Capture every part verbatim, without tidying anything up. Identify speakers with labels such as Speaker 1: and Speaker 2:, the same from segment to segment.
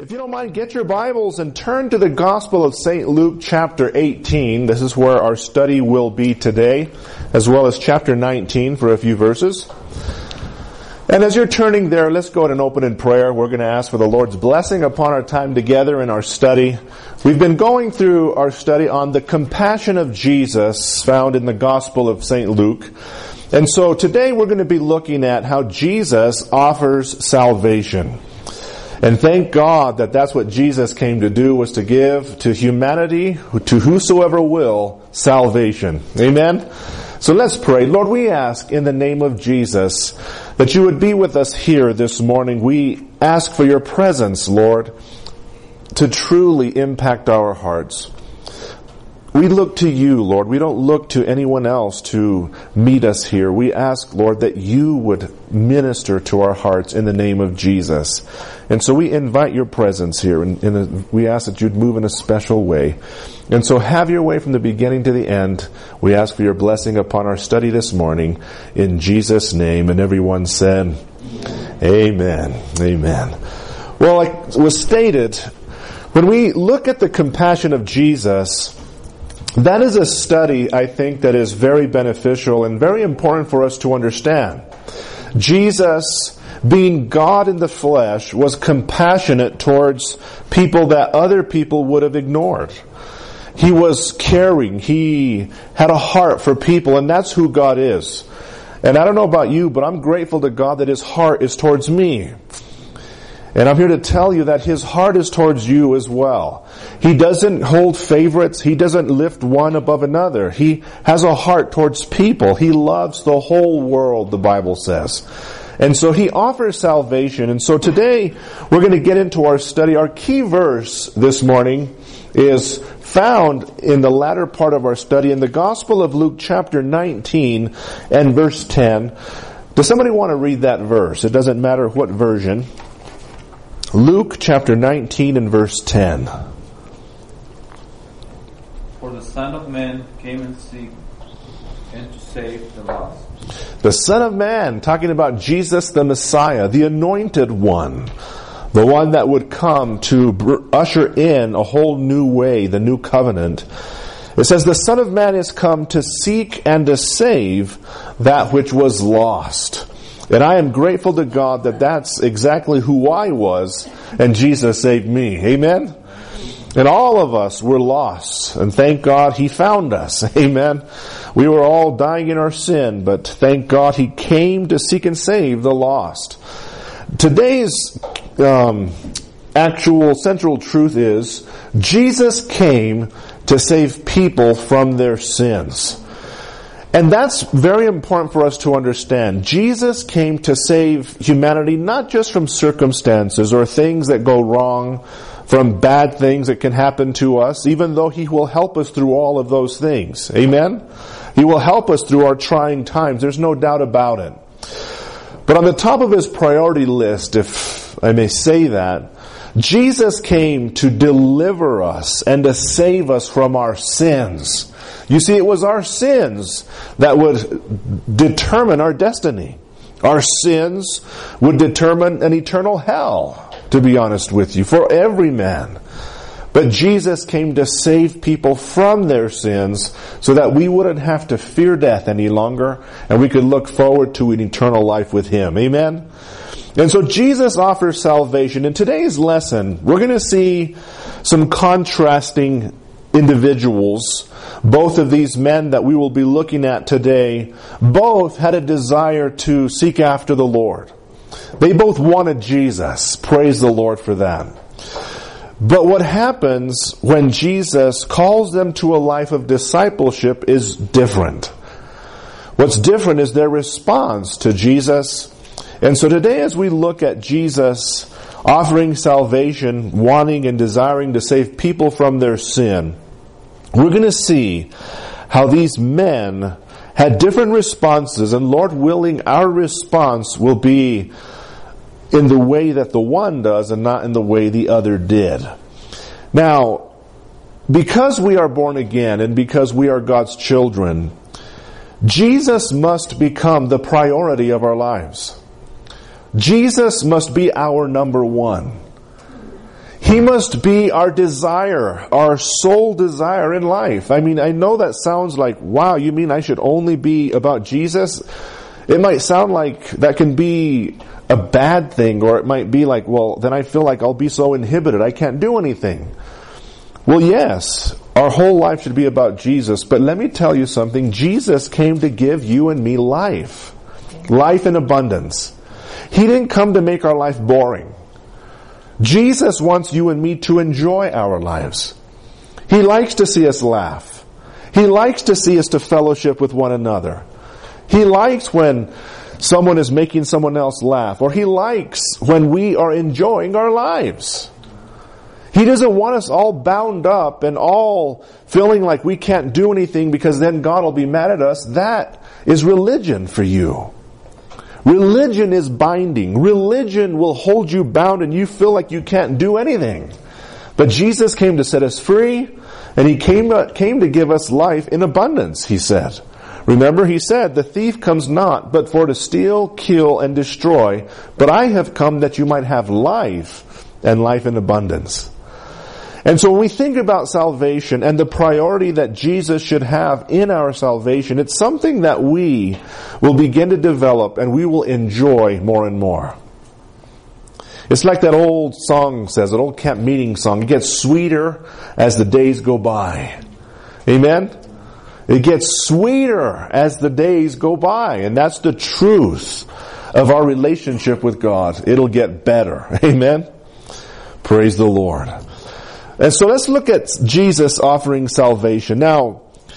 Speaker 1: If you don't mind, get your Bibles and turn to the Gospel of Saint Luke chapter eighteen. This is where our study will be today, as well as chapter nineteen for a few verses. And as you're turning there, let's go ahead and open in prayer. We're going to ask for the Lord's blessing upon our time together in our study. We've been going through our study on the compassion of Jesus found in the Gospel of Saint Luke. And so today we're going to be looking at how Jesus offers salvation. And thank God that that's what Jesus came to do, was to give to humanity, to whosoever will, salvation. Amen? So let's pray. Lord, we ask in the name of Jesus that you would be with us here this morning. We ask for your presence, Lord, to truly impact our hearts. We look to you, Lord. We don't look to anyone else to meet us here. We ask, Lord, that you would minister to our hearts in the name of Jesus. And so we invite your presence here, and, and a, we ask that you'd move in a special way. And so have your way from the beginning to the end. We ask for your blessing upon our study this morning in Jesus' name. And everyone said, Amen. Amen. Well, like was stated, when we look at the compassion of Jesus, that is a study, I think, that is very beneficial and very important for us to understand. Jesus, being God in the flesh, was compassionate towards people that other people would have ignored. He was caring. He had a heart for people, and that's who God is. And I don't know about you, but I'm grateful to God that His heart is towards me. And I'm here to tell you that His heart is towards you as well. He doesn't hold favorites. He doesn't lift one above another. He has a heart towards people. He loves the whole world, the Bible says. And so He offers salvation. And so today we're going to get into our study. Our key verse this morning is found in the latter part of our study in the Gospel of Luke chapter nineteen and verse ten. Does somebody want to read that verse? It doesn't matter what version. Luke chapter nineteen and verse ten.
Speaker 2: For the Son of Man came and seek and to save the lost.
Speaker 1: The Son of Man, talking about Jesus the Messiah, the anointed one, the one that would come to usher in a whole new way, the new covenant. It says, the Son of Man is come to seek and to save that which was lost. And I am grateful to God that that's exactly who I was, and Jesus saved me. Amen? And all of us were lost, and thank God He found us. Amen? We were all dying in our sin, but thank God He came to seek and save the lost. Today's um, actual central truth is, Jesus came to save people from their sins. And that's very important for us to understand. Jesus came to save humanity not just from circumstances or things that go wrong, from bad things that can happen to us, even though He will help us through all of those things. Amen? He will help us through our trying times. There's no doubt about it. But on the top of His priority list, if I may say that, Jesus came to deliver us and to save us from our sins. You see, it was our sins that would determine our destiny. Our sins would determine an eternal hell, to be honest with you, for every man. But Jesus came to save people from their sins so that we wouldn't have to fear death any longer, and we could look forward to an eternal life with Him. Amen? And so Jesus offers salvation. In today's lesson, we're going to see some contrasting individuals. Both of these men that we will be looking at today, both had a desire to seek after the Lord. They both wanted Jesus. Praise the Lord for that. But what happens when Jesus calls them to a life of discipleship is different. What's different is their response to Jesus. And so today, as we look at Jesus offering salvation, wanting and desiring to save people from their sin, we're going to see how these men had different responses, and Lord willing, our response will be in the way that the one does and not in the way the other did. Now, because we are born again and because we are God's children, Jesus must become the priority of our lives. Jesus must be our number one. He must be our desire, our sole desire in life. I mean, I know that sounds like, wow, you mean I should only be about Jesus? It might sound like that can be a bad thing, or it might be like, well, then I feel like I'll be so inhibited, I can't do anything. Well, yes, our whole life should be about Jesus, but let me tell you something. Jesus came to give you and me life. Life in abundance. He didn't come to make our life boring. Jesus wants you and me to enjoy our lives. He likes to see us laugh. He likes to see us to fellowship with one another. He likes when someone is making someone else laugh, or He likes when we are enjoying our lives. He doesn't want us all bound up and all feeling like we can't do anything because then God will be mad at us. That is religion for you. Religion is binding. Religion will hold you bound and you feel like you can't do anything. But Jesus came to set us free, and He came to, came to give us life in abundance, He said. Remember, He said, the thief comes not but for to steal, kill, and destroy. But I have come that you might have life, and life in abundance. And so when we think about salvation and the priority that Jesus should have in our salvation, it's something that we will begin to develop and we will enjoy more and more. It's like that old song says, that old camp meeting song. It gets sweeter as the days go by. Amen? It gets sweeter as the days go by. And that's the truth of our relationship with God. It'll get better. Amen? Praise the Lord. And so let's look at Jesus offering salvation. Now,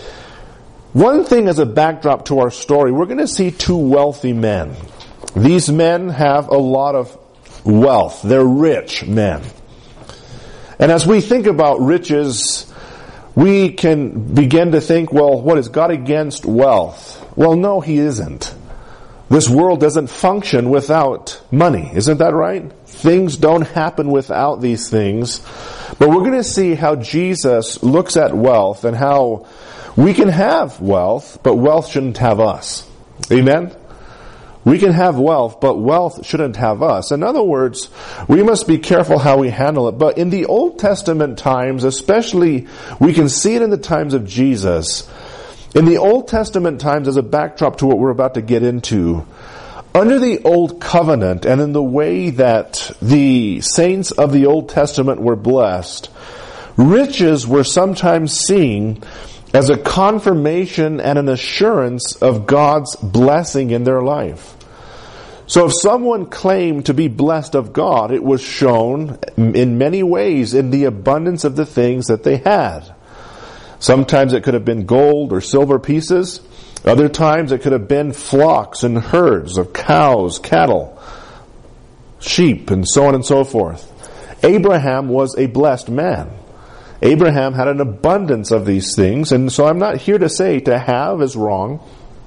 Speaker 1: one thing as a backdrop to our story, we're going to see two wealthy men. These men have a lot of wealth. They're rich men. And as we think about riches, we can begin to think, well, what is God against wealth? Well, no, He isn't. This world doesn't function without money. Isn't that right? Things don't happen without these things. But we're going to see how Jesus looks at wealth and how we can have wealth, but wealth shouldn't have us. Amen? We can have wealth, but wealth shouldn't have us. In other words, we must be careful how we handle it. But in the Old Testament times, especially, we can see it in the times of Jesus. In the Old Testament times, as a backdrop to what we're about to get into, under the Old Covenant and in the way that the saints of the Old Testament were blessed, riches were sometimes seen as a confirmation and an assurance of God's blessing in their life. So if someone claimed to be blessed of God, it was shown in many ways in the abundance of the things that they had. Sometimes it could have been gold or silver pieces. Other times it could have been flocks and herds of cows, cattle, sheep, and so on and so forth. Abraham was a blessed man. Abraham had an abundance of these things, and so I'm not here to say to have is wrong,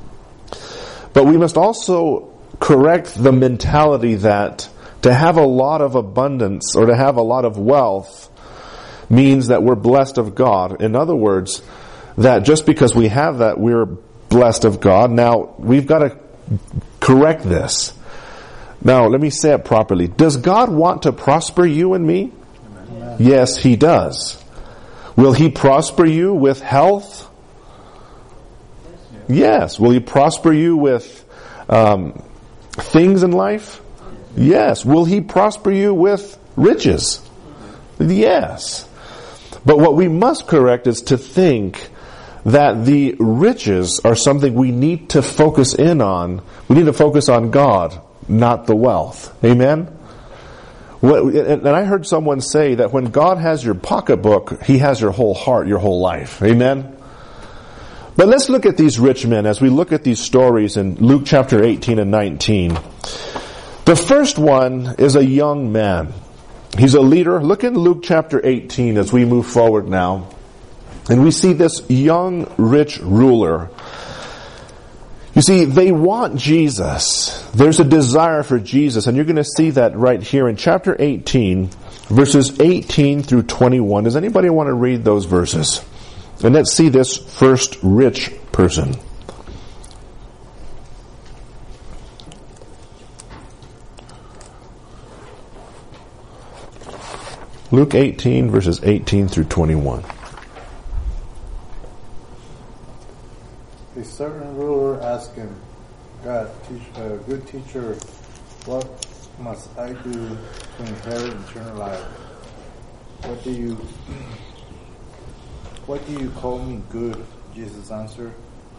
Speaker 1: but we must also correct the mentality that to have a lot of abundance or to have a lot of wealth means that we're blessed of God. In other words, that just because we have that, we're blessed of God. Now, we've got to correct this. Now, let me say it properly. Does God want to prosper you and me? Amen. Yes, He does. Will He prosper you with health? Yes. Will He prosper you with um, things in life? Yes. Will He prosper you with riches? Yes. But what we must correct is to think that the riches are something we need to focus in on. We need to focus on God, not the wealth. Amen? And I heard someone say that when God has your pocketbook, He has your whole heart, your whole life. Amen? But let's look at these rich men as we look at these stories in Luke chapter eighteen and nineteen. The first one is a young man. He's a leader. Look in Luke chapter eighteen as we move forward now. And we see this young, rich ruler. You see, they want Jesus. There's a desire for Jesus. And you're going to see that right here in chapter eighteen, verses eighteen through twenty-one. Does anybody want to read those verses? And let's see this first rich person. Luke eighteen, verses eighteen through twenty-one.
Speaker 3: A certain ruler asked him, God, teach, uh, good teacher, what must I do to inherit eternal life? What do you, what do you call me good? Jesus answered.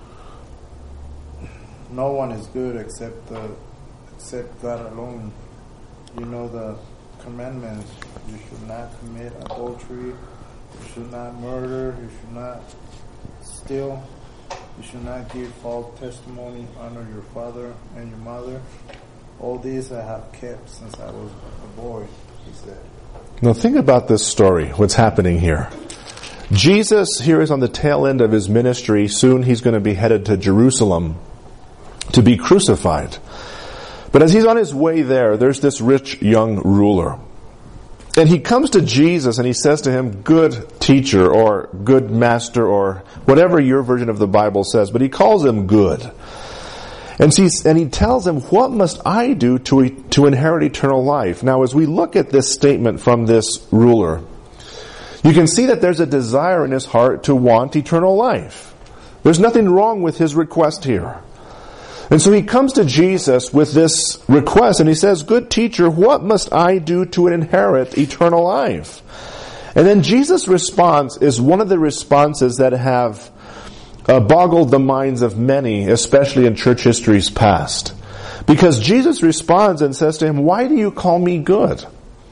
Speaker 3: No one is good except the, except God alone. You know the commandments. You should not commit adultery. You should not murder. You should not steal. You should not give false testimony. Honor your father and your mother. All these I have kept since I was a boy, he said.
Speaker 1: Now think about this story, what's happening here. Jesus here is on the tail end of his ministry. Soon he's going to be headed to Jerusalem to be crucified. But as he's on his way there, there's this rich young ruler. And he comes to Jesus and he says to him, good teacher or good master or whatever your version of the Bible says, but he calls him good. And, he's, and he tells him, what must I do to, to inherit eternal life? Now as we look at this statement from this ruler, you can see that there's a desire in his heart to want eternal life. There's nothing wrong with his request here. And so he comes to Jesus with this request and he says, good teacher, what must I do to inherit eternal life? And then Jesus' response is one of the responses that have uh, boggled the minds of many, especially in church history's past. Because Jesus responds and says to him, why do you call me good?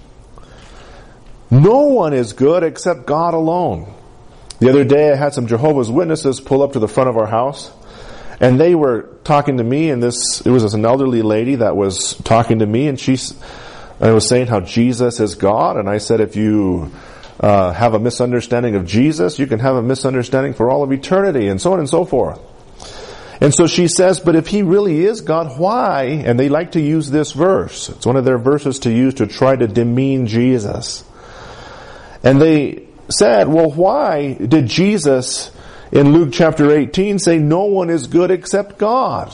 Speaker 1: No one is good except God alone. The other day I had some Jehovah's Witnesses pull up to the front of our house. And they were talking to me, and this, it was an elderly lady that was talking to me, and she I was saying how Jesus is God, and I said if you uh, have a misunderstanding of Jesus, you can have a misunderstanding for all of eternity, and so on and so forth. And so she says, but if he really is God, why? And they like to use this verse. It's one of their verses to use to try to demean Jesus. And they said, well, why did Jesus in Luke chapter eighteen say no one is good except God?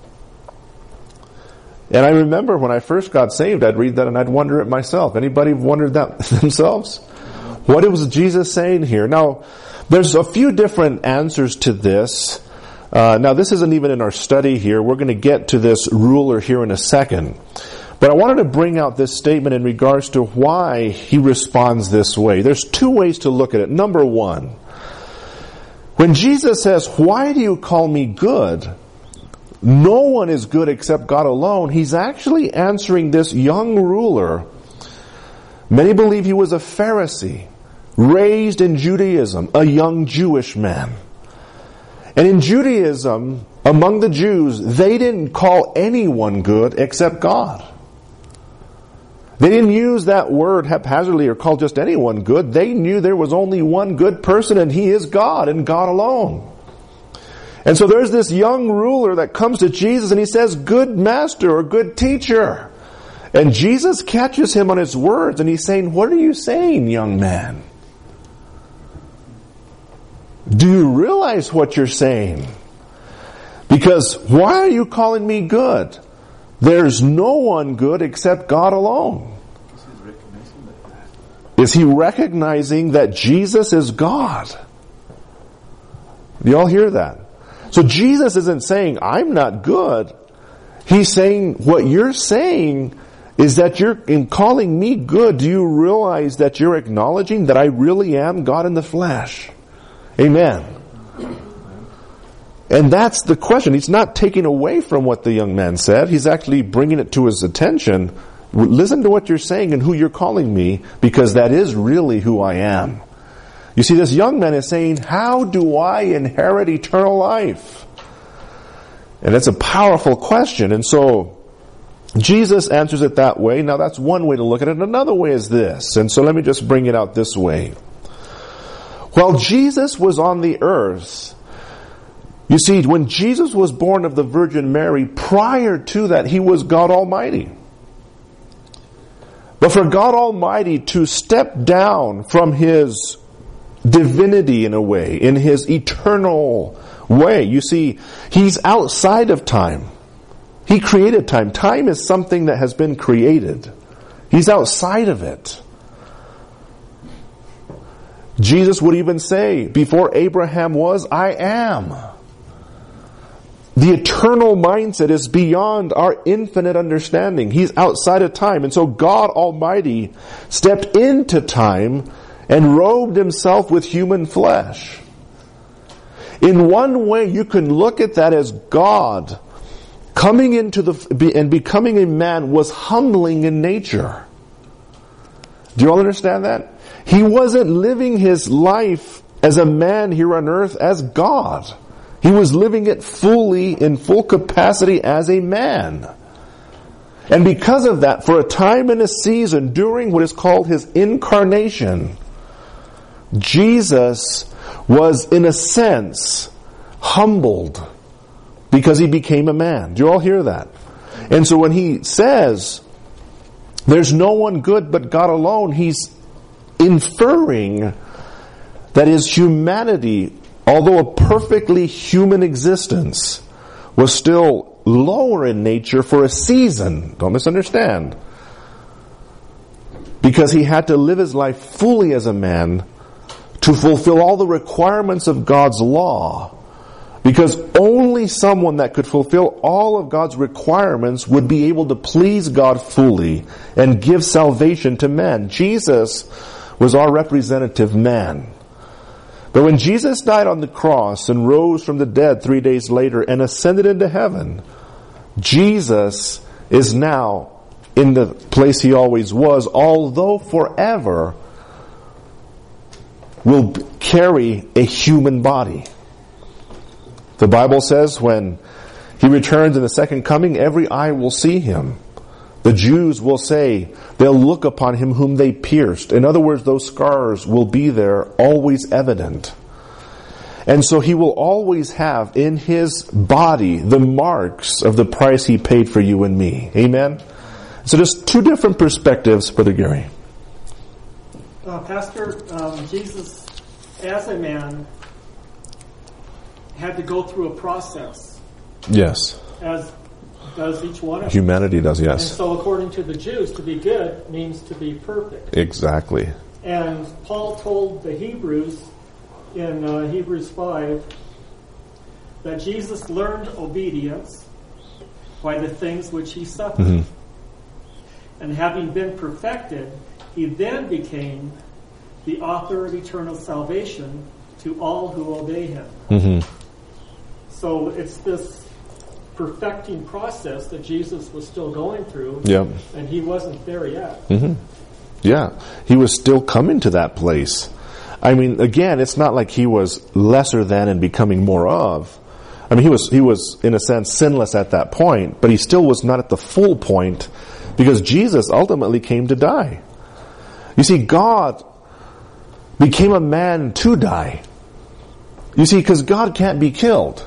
Speaker 1: And I remember when I first got saved, I'd read that and I'd wonder it myself. Anybody wondered that themselves? What was Jesus saying here? Now, there's a few different answers to this. Uh, now, this isn't even in our study here. We're going to get to this ruler here in a second. But I wanted to bring out this statement in regards to why he responds this way. There's two ways to look at it. Number one, when Jesus says, why do you call me good? No one is good except God alone. He's actually answering this young ruler. Many believe he was a Pharisee, raised in Judaism, a young Jewish man. And in Judaism, among the Jews, they didn't call anyone good except God. They didn't use that word haphazardly or call just anyone good. They knew there was only one good person, and he is God and God alone. And so there's this young ruler that comes to Jesus and he says, good master or good teacher. And Jesus catches him on his words and he's saying, what are you saying, young man? Do you realize what you're saying? Because why are you calling me good? There's no one good except God alone. Is he recognizing that Jesus is God? Do you all hear that? So Jesus isn't saying, I'm not good. He's saying, what you're saying is that you're, in calling me good, do you realize that you're acknowledging that I really am God in the flesh? Amen. And that's the question. He's not taking away from what the young man said. He's actually bringing it to his attention. Listen to what you're saying and who you're calling me, because that is really who I am. You see, this young man is saying, how do I inherit eternal life? And it's a powerful question. And so Jesus answers it that way. Now that's one way to look at it. Another way is this. And so let me just bring it out this way. While Jesus was on the earth, you see, when Jesus was born of the Virgin Mary, prior to that, he was God Almighty. But for God Almighty to step down from his divinity in a way, in his eternal way, you see, he's outside of time. He created time. Time is something that has been created. He's outside of it. Jesus would even say, before Abraham was, I am. The eternal mindset is beyond our infinite understanding. He's outside of time. And so God Almighty stepped into time and robed himself with human flesh. In one way, you can look at that as God coming into the, and becoming a man was humbling in nature. Do you all understand that? He wasn't living his life as a man here on earth as God. He was living it fully, in full capacity as a man. And because of that, for a time and a season, during what is called his incarnation, Jesus was, in a sense, humbled because he became a man. Do you all hear that? And so when he says, there's no one good but God alone, he's inferring that his humanity, although a perfectly human existence, was still lower in nature for a season. Don't misunderstand. Because he had to live his life fully as a man to fulfill all the requirements of God's law. Because only someone that could fulfill all of God's requirements would be able to please God fully and give salvation to men. Jesus was our representative man. But when Jesus died on the cross and rose from the dead three days later and ascended into heaven, Jesus is now in the place he always was, although forever will carry a human body. The Bible says when he returns in the second coming, every eye will see him. The Jews will say they'll look upon him whom they pierced. In other words, those scars will be there, always evident. And so he will always have in his body the marks of the price he paid for you and me. Amen? So just two different perspectives, Brother Gary.
Speaker 4: Uh, Pastor, um, Jesus, as a man, had to go through a process.
Speaker 1: Yes.
Speaker 4: As does each one of us.
Speaker 1: Humanity does, yes.
Speaker 4: And so according to the Jews, to be good means to be perfect.
Speaker 1: Exactly.
Speaker 4: And Paul told the Hebrews in uh, Hebrews five that Jesus learned obedience by the things which he suffered. Mm-hmm. And having been perfected, he then became the author of eternal salvation to all who obey him. Mm-hmm. So it's this perfecting process that Jesus was still going through,
Speaker 1: yep.
Speaker 4: And he wasn't there yet.
Speaker 1: Mm-hmm. Yeah, he was still coming to that place. I mean, again, it's not like he was lesser than and becoming more of. I mean, he was, he was in a sense sinless at that point, but he still was not at the full point because Jesus ultimately came to die. You see, God became a man to die. You see, because God can't be killed.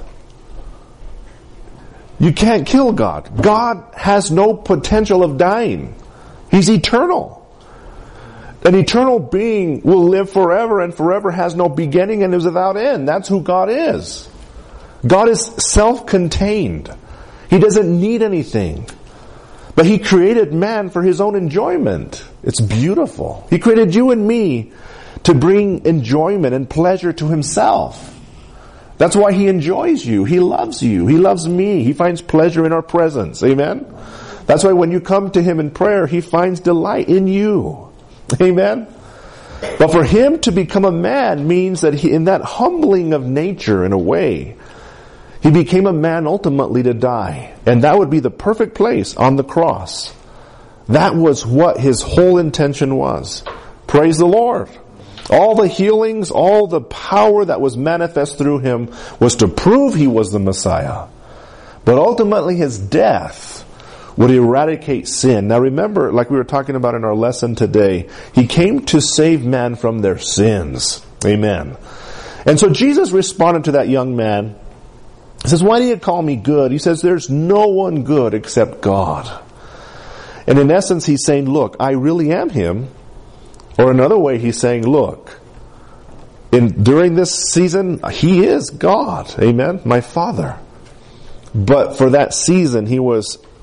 Speaker 1: You can't kill God. God has no potential of dying. He's eternal. An eternal being will live forever and forever has no beginning and is without end. That's who God is. God is self-contained. He doesn't need anything. But He created man for His own enjoyment. It's beautiful. He created you and me to bring enjoyment and pleasure to Himself. That's why He enjoys you. He loves you. He loves me. He finds pleasure in our presence. Amen? That's why when you come to Him in prayer, He finds delight in you. Amen? But for Him to become a man means that he, in that humbling of nature in a way, He became a man ultimately to die. And that would be the perfect place on the cross. That was what His whole intention was. Praise the Lord. All the healings, all the power that was manifest through Him was to prove He was the Messiah. But ultimately His death would eradicate sin. Now remember, like we were talking about in our lesson today, He came to save man from their sins. Amen. And so Jesus responded to that young man. He says, why do you call me good? He says, there's no one good except God. And in essence, He's saying, look, I really am Him. Or another way, He's saying, look, in during this season, He is God. Amen? My Father. But for that season, He was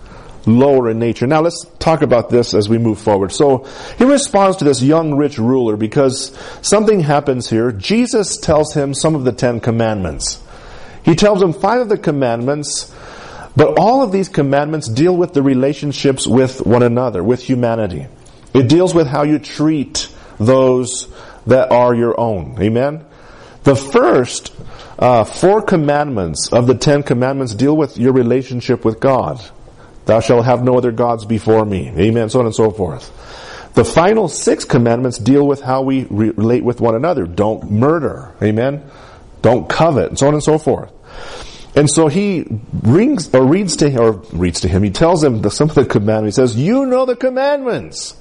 Speaker 1: lower in nature. Now let's talk about this as we move forward. So he responds to this young rich ruler because something happens here. Jesus tells him some of the Ten Commandments. He tells him five of the commandments, but all of these commandments deal with the relationships with one another, with humanity. It deals with how you treat those that are your own. Amen? The first uh, four commandments of the Ten Commandments deal with your relationship with God. Thou shalt have no other gods before me. Amen. So on and so forth. The final six commandments deal with how we re- relate with one another. Don't murder. Amen. Don't covet. And so on and so forth. And so he rings or reads to him, or reads to him. He tells him the, some of the commandments. He says, "You know the commandments."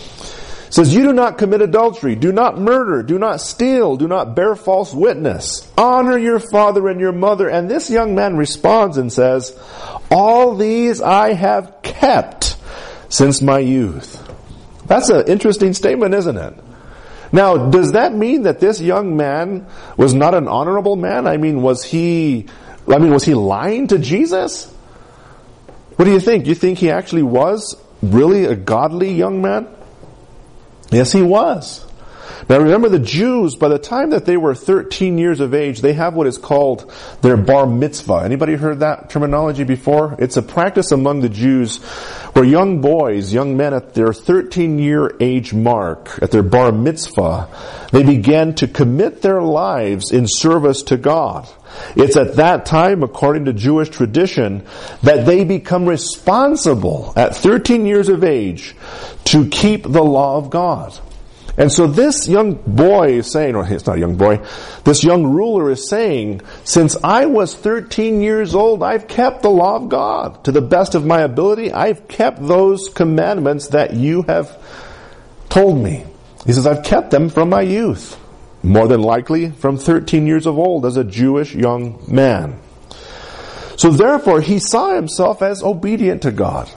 Speaker 1: He says, "You do not commit adultery. Do not murder. Do not steal. Do not bear false witness. Honor your father and your mother." And this young man responds and says, "All these I have kept since my youth." That's an interesting statement, isn't it? Now, does that mean that this young man was not an honorable man? I mean, was he, I mean, was he lying to Jesus? What do you think? You think he actually was really a godly young man? Yes, he was. Now remember, the Jews, by the time that they were thirteen years of age, they have what is called their bar mitzvah. Anybody heard that terminology before? It's a practice among the Jews where young boys, young men at their thirteen year age mark, at their bar mitzvah, they began to commit their lives in service to God. It's at that time, according to Jewish tradition, that they become responsible at thirteen years of age to keep the law of God. And so this young boy is saying, or it's not a young boy, this young ruler is saying, since I was thirteen years old, I've kept the law of God. To the best of my ability, I've kept those commandments that you have told me. He says, I've kept them from my youth. More than likely from thirteen years of old as a Jewish young man. So therefore, he saw himself as obedient to God.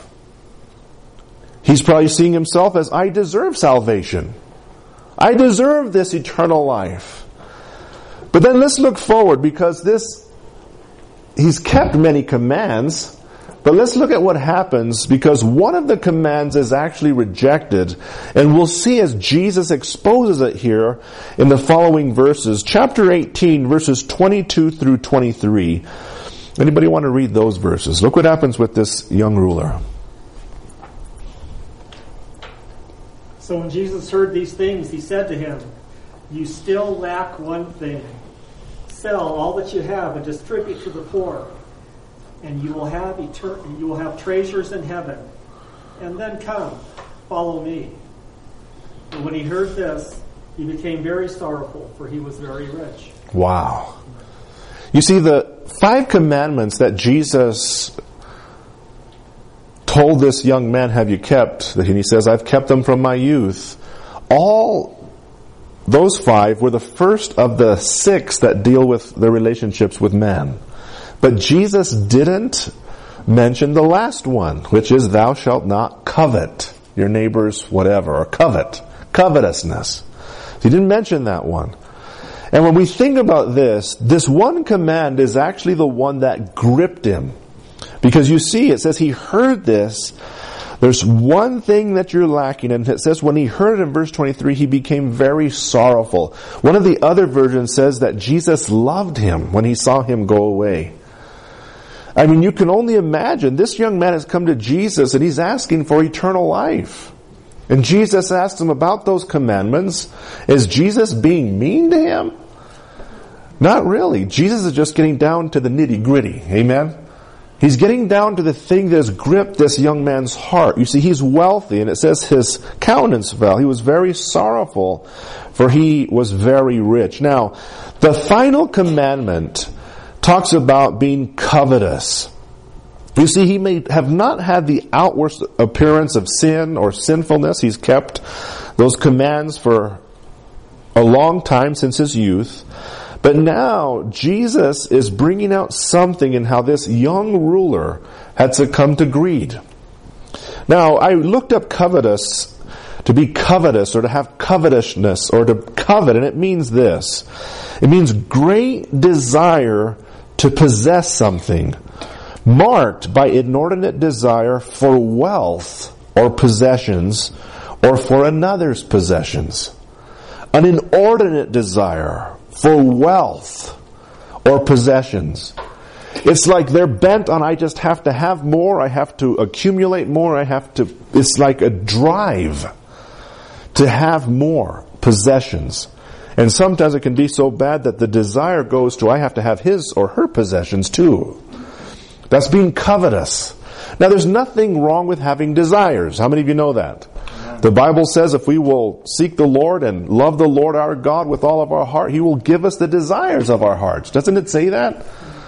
Speaker 1: He's probably seeing himself as, I deserve salvation. I deserve this eternal life. But then let's look forward, because this, he's kept many commands, but let's look at what happens, because one of the commands is actually rejected, and we'll see as Jesus exposes it here in the following verses. Chapter eighteen, verses twenty-two through twenty-three. Anybody want to read those verses? Look what happens with this young ruler.
Speaker 4: So when Jesus heard these things, he said to him, "You still lack one thing. Sell all that you have and distribute to the poor, and you will have etern- you will have treasures in heaven. And then come, follow me." And when he heard this, he became very sorrowful, for he was very rich.
Speaker 1: Wow. You see, the five commandments that Jesus told this young man, have you kept? And he says, I've kept them from my youth. All those five were the first of the six that deal with the relationships with man. But Jesus didn't mention the last one, which is, thou shalt not covet your neighbor's whatever, or covet, covetousness. He didn't mention that one. And when we think about this, this one command is actually the one that gripped him. Because you see, it says he heard this. There's one thing that you're lacking, and it says when he heard it in verse twenty-three, he became very sorrowful. One of the other versions says that Jesus loved him when he saw him go away. I mean, you can only imagine, this young man has come to Jesus and he's asking for eternal life. And Jesus asked him about those commandments. Is Jesus being mean to him? Not really. Jesus is just getting down to the nitty-gritty. Amen? He's getting down to the thing that has gripped this young man's heart. You see, he's wealthy, and it says his countenance fell. He was very sorrowful, for he was very rich. Now, the final commandment talks about being covetous. You see, he may have not had the outward appearance of sin or sinfulness. He's kept those commands for a long time, since his youth. But now, Jesus is bringing out something in how this young ruler had succumbed to greed. Now, I looked up covetous, to be covetous, or to have covetousness, or to covet, and it means this. It means great desire to possess something, marked by inordinate desire for wealth or possessions or for another's possessions. An inordinate desire for wealth or possessions. It's like they're bent on, I just have to have more, I have to accumulate more, I have to, it's like a drive to have more possessions. And sometimes it can be so bad that the desire goes to, I have to have his or her possessions too. That's being covetous. Now there's nothing wrong with having desires. How many of you know that? The Bible says if we will seek the Lord and love the Lord our God with all of our heart, He will give us the desires of our hearts. Doesn't it say that?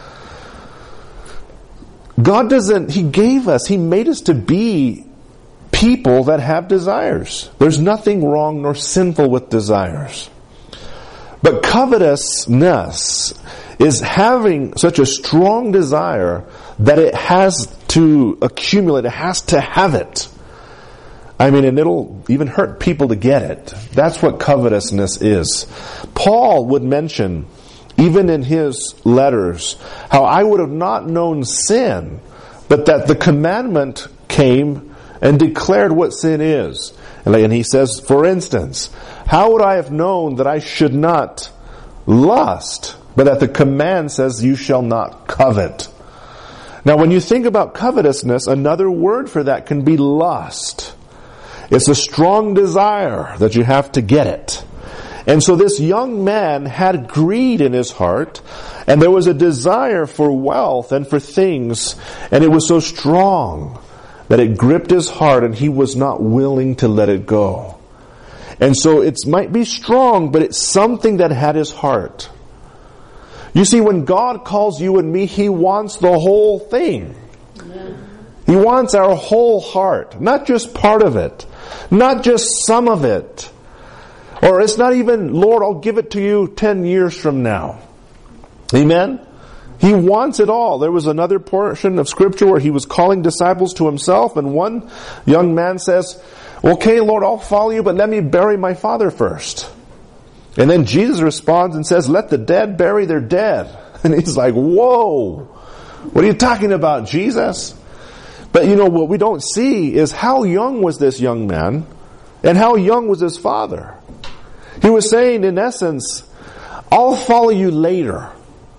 Speaker 1: God doesn't, He gave us, He made us to be people that have desires. There's nothing wrong nor sinful with desires. But covetousness is having such a strong desire that it has to accumulate, it has to have it. I mean, and it'll even hurt people to get it. That's what covetousness is. Paul would mention, even in his letters, how I would have not known sin, but that the commandment came and declared what sin is. And he says, for instance, how would I have known that I should not lust, but that the command says you shall not covet? Now when you think about covetousness, another word for that can be lust. It's a strong desire that you have to get it. And so this young man had greed in his heart, and there was a desire for wealth and for things, and it was so strong that it gripped his heart and he was not willing to let it go. And so it might be strong, but it's something that had his heart. You see, when God calls you and me, He wants the whole thing. Amen. He wants our whole heart, not just part of it, not just some of it. Or it's not even, Lord, I'll give it to you ten years from now. Amen? He wants it all. There was another portion of Scripture where He was calling disciples to Himself, and one young man says, okay, Lord, I'll follow you, but let me bury my father first. And then Jesus responds and says, let the dead bury their dead. And he's like, whoa, what are you talking about, Jesus? But you know, what we don't see is how young was this young man, and how young was his father. He was saying, in essence, I'll follow you later.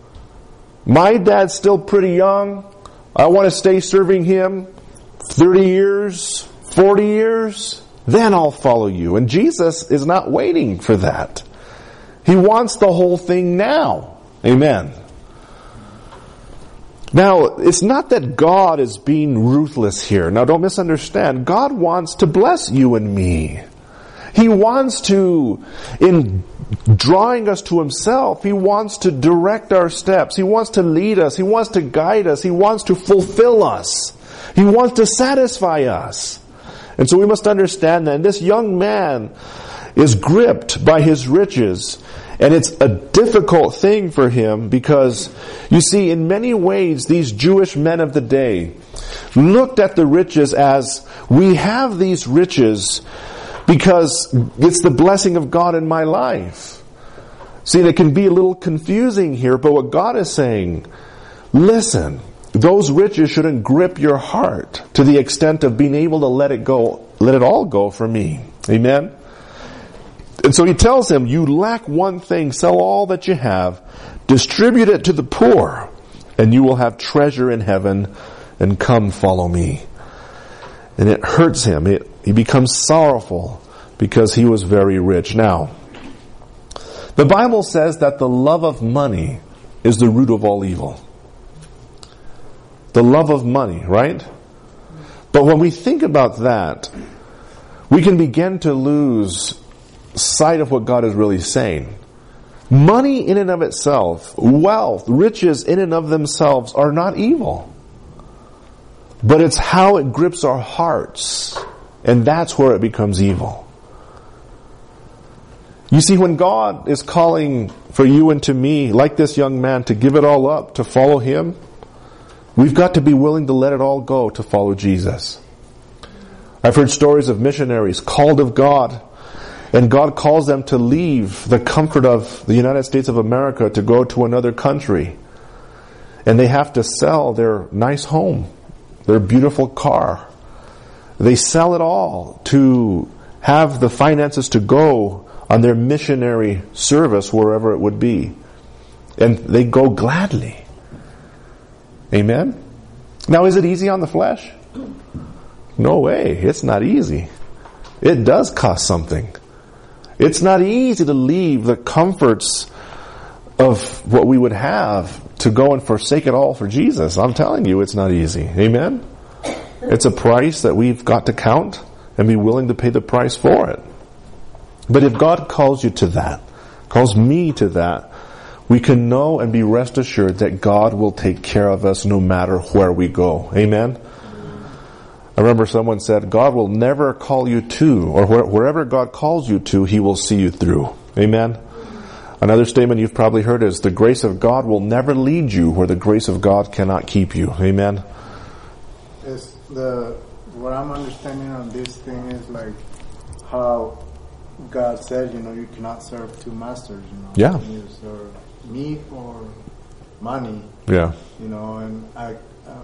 Speaker 1: My dad's still pretty young. I want to stay serving him thirty years, forty years. Then I'll follow you. And Jesus is not waiting for that. He wants the whole thing now. Amen. Now, it's not that God is being ruthless here. Now, don't misunderstand. God wants to bless you and me. He wants to, in drawing us to Himself, He wants to direct our steps. He wants to lead us. He wants to guide us. He wants to fulfill us. He wants to satisfy us. And so we must understand that. And this young man is gripped by his riches. And it's a difficult thing for him because, you see, in many ways, these Jewish men of the day looked at the riches as, we have these riches because it's the blessing of God in my life. See, it can be a little confusing here, but what God is saying, listen, those riches shouldn't grip your heart to the extent of being able to let it go, let it all go for me. Amen? And so He tells him, you lack one thing, sell all that you have, distribute it to the poor, and you will have treasure in heaven, and come follow me. And it hurts him. It, he becomes sorrowful because he was very rich. Now, the Bible says that the love of money is the root of all evil. The love of money, right? But when we think about that, we can begin to lose sight of what God is really saying. Money in and of itself, wealth, riches in and of themselves are not evil. But it's how it grips our hearts, and that's where it becomes evil. You see, when God is calling for you and to me, like this young man, to give it all up, to follow Him, we've got to be willing to let it all go to follow Jesus. I've heard stories of missionaries called of God, and God calls them to leave the comfort of the United States of America to go to another country. and they have to sell their nice home, their beautiful car. They sell it all to have the finances to go on their missionary service wherever it would be. And they go gladly. Amen? Now, is it easy on the flesh? No way. It's not easy. It does cost something. It's not easy to leave the comforts of what we would have to go and forsake it all for Jesus. I'm telling you, it's not easy. Amen? It's a price that we've got to count and be willing to pay the price for it. But if God calls you to that, calls me to that, we can know and be rest assured that God will take care of us no matter where we go. Amen? I remember someone said, God will never call you to, or where, wherever God calls you to, He will see you through. Amen? Another statement you've probably heard is, the grace of God will never lead you where the grace of God cannot keep you. Amen?
Speaker 3: It's the, what I'm understanding on this thing is like how God said, you know, you cannot serve two masters, you know.
Speaker 1: Yeah.
Speaker 3: You serve me or money.
Speaker 1: Yeah.
Speaker 3: You know, and I, uh,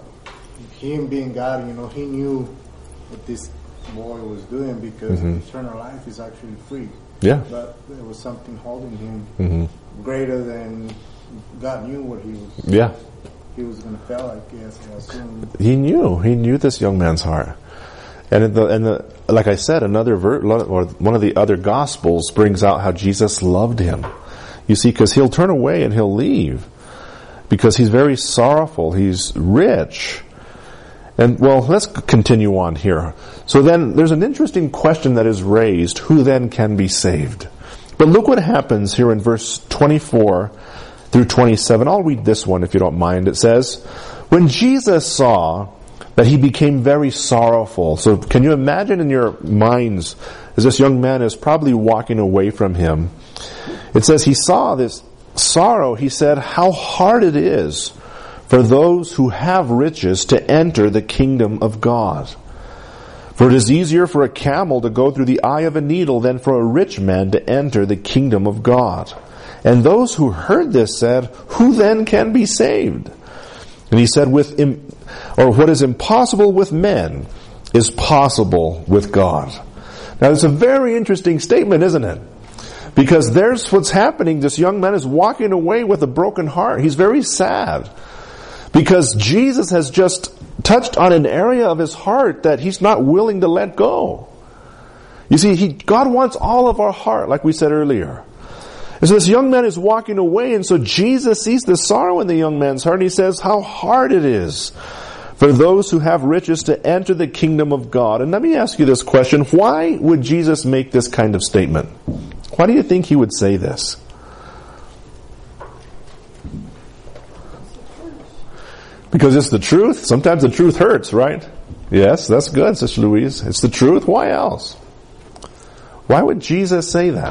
Speaker 3: him being God, you know, he knew what this boy was doing because mm-hmm. eternal life is actually free.
Speaker 1: Yeah.
Speaker 3: But there was something holding him
Speaker 1: mm-hmm.
Speaker 3: greater than God knew what he was.
Speaker 1: Yeah.
Speaker 3: He was going to fail, I guess. I assume.
Speaker 1: He knew. He knew this young man's heart. And in the, and the, like I said, another ver, or one of the other Gospels brings out how Jesus loved him. You see, because he'll turn away and he'll leave because he's very sorrowful. He's rich. And well, let's continue on here. So then there's an interesting question that is raised. Who then can be saved? But look what happens here in verse twenty-four through twenty-seven. I'll read this one if you don't mind. It says, when Jesus saw that he became very sorrowful. So can you imagine in your minds as this young man is probably walking away from him? It says he saw this sorrow. He said, how hard it is for those who have riches to enter the kingdom of God. For it is easier for a camel to go through the eye of a needle than for a rich man to enter the kingdom of God. And those who heard this said, who then can be saved? And he said, with im- or what is impossible with men is possible with God. Now it's a very interesting statement, isn't it? Because there's what's happening. This young man is walking away with a broken heart. He's very sad. Because Jesus has just touched on an area of his heart that he's not willing to let go. You see, he, God wants all of our heart, like we said earlier. And so this young man is walking away, and so Jesus sees the sorrow in the young man's heart, and he says how hard it is for those who have riches to enter the kingdom of God. And let me ask you this question. Why would Jesus make this kind of statement? Why do you think he would say this? Because it's the truth. Sometimes the truth hurts, right? Yes, that's good, Sister Louise. It's the truth. Why else? Why would Jesus say that?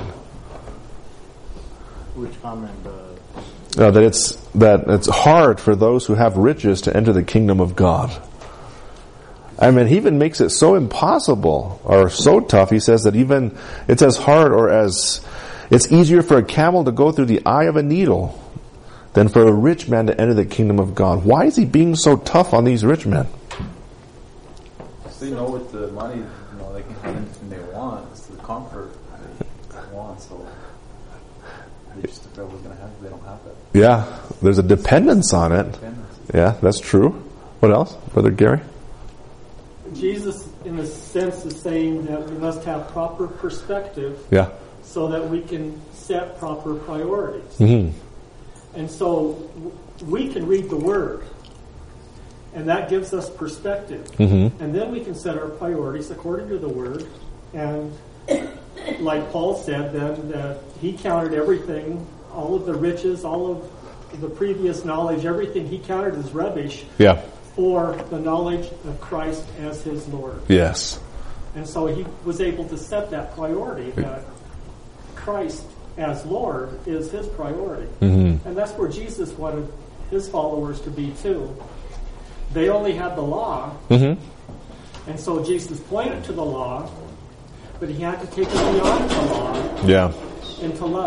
Speaker 3: Which comment? Uh,
Speaker 1: Uh, that it's that it's hard for those who have riches to enter the kingdom of God. I mean, he even makes it so impossible or so tough. He says that even it's as hard or as it's easier for a camel to go through the eye of a needle than for a rich man to enter the kingdom of God. Why is he being so tough on these rich men?
Speaker 2: So you know, with the money, you know, they can have anything they want. It's the comfort they want. So they just if everyone's going to have it, they don't have it.
Speaker 1: Yeah, there's a dependence on it.
Speaker 2: Dependence.
Speaker 1: Yeah, that's true. What else, Brother Gary?
Speaker 4: Jesus, in a sense, is saying that we must have proper perspective
Speaker 1: Yeah.
Speaker 4: so that we can set proper priorities.
Speaker 1: Mm-hmm.
Speaker 4: And so w- we can read the Word, and that gives us perspective.
Speaker 1: Mm-hmm.
Speaker 4: And then we can set our priorities according to the Word. And like Paul said, then that he counted everything, all of the riches, all of the previous knowledge, everything he counted as rubbish
Speaker 1: Yeah.
Speaker 4: for the knowledge of Christ as his Lord.
Speaker 1: Yes.
Speaker 4: And so he was able to set that priority, that Christ as Lord is his priority.
Speaker 1: Mm-hmm.
Speaker 4: And that's where Jesus wanted his followers to be too. They only had the law,
Speaker 1: Mm-hmm.
Speaker 4: and so Jesus pointed to the law, but he had to take it beyond the law
Speaker 1: Yeah.
Speaker 4: into love.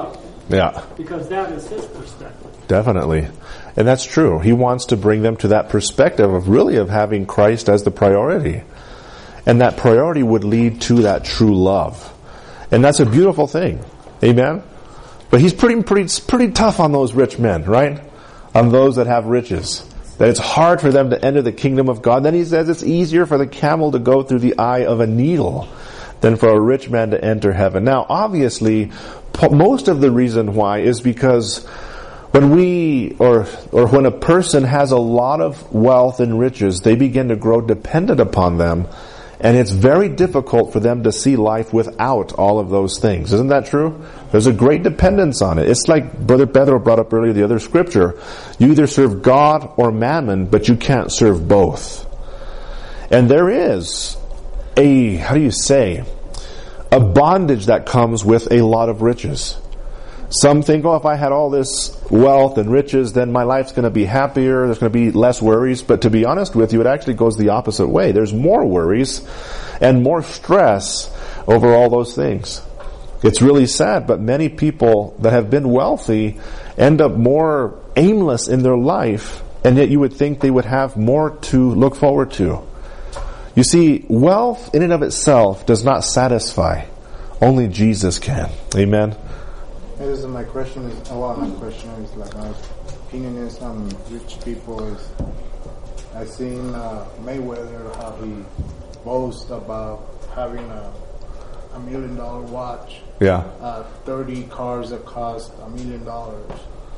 Speaker 1: Yeah.
Speaker 4: Because that is his perspective.
Speaker 1: Definitely. And that's true. He wants to bring them to that perspective of really of having Christ as the priority. And that priority would lead to that true love. And that's a beautiful thing. Amen? But he's pretty, pretty, pretty tough on those rich men, right? On those that have riches. That it's hard for them to enter the kingdom of God. Then he says it's easier for the camel to go through the eye of a needle than for a rich man to enter heaven. Now, obviously, most of the reason why is because when we, or, or when a person has a lot of wealth and riches, they begin to grow dependent upon them, and it's very difficult for them to see life without all of those things. Isn't that true? There's a great dependence on it. It's like Brother Pedro brought up earlier, the other scripture. You either serve God or mammon, but you can't serve both. And there is a, how do you say, a bondage that comes with a lot of riches. Some think, oh, if I had all this wealth and riches, then my life's going to be happier, there's going to be less worries. But to be honest with you, it actually goes the opposite way. There's more worries and more stress over all those things. It's really sad, but many people that have been wealthy end up more aimless in their life, and yet you would think they would have more to look forward to. You see, wealth in and of itself does not satisfy. Only Jesus can. Amen?
Speaker 3: That is my question is, oh, well, my question is, like, my opinion is on rich people is, I've seen uh, Mayweather, how he boasts about having a, a million dollar watch.
Speaker 1: Yeah.
Speaker 3: Uh, thirty cars that cost a million dollars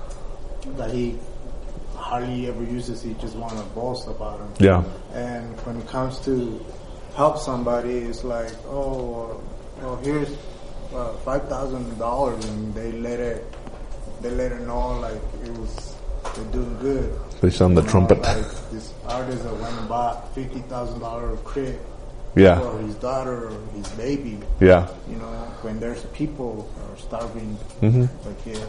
Speaker 3: that he hardly ever uses. He just want to boast about them.
Speaker 1: Yeah.
Speaker 3: And when it comes to help somebody, it's like, oh, well, here's uh, five thousand dollars, and they let it, they let it know like it was, they're doing good.
Speaker 1: They sound the
Speaker 3: you know,
Speaker 1: trumpet.
Speaker 3: Like this artist that went and bought fifty thousand dollar crib.
Speaker 1: Yeah.
Speaker 3: For his daughter or his baby.
Speaker 1: Yeah.
Speaker 3: You know, when there's people who are starving,
Speaker 1: Mm-hmm.
Speaker 3: like yeah,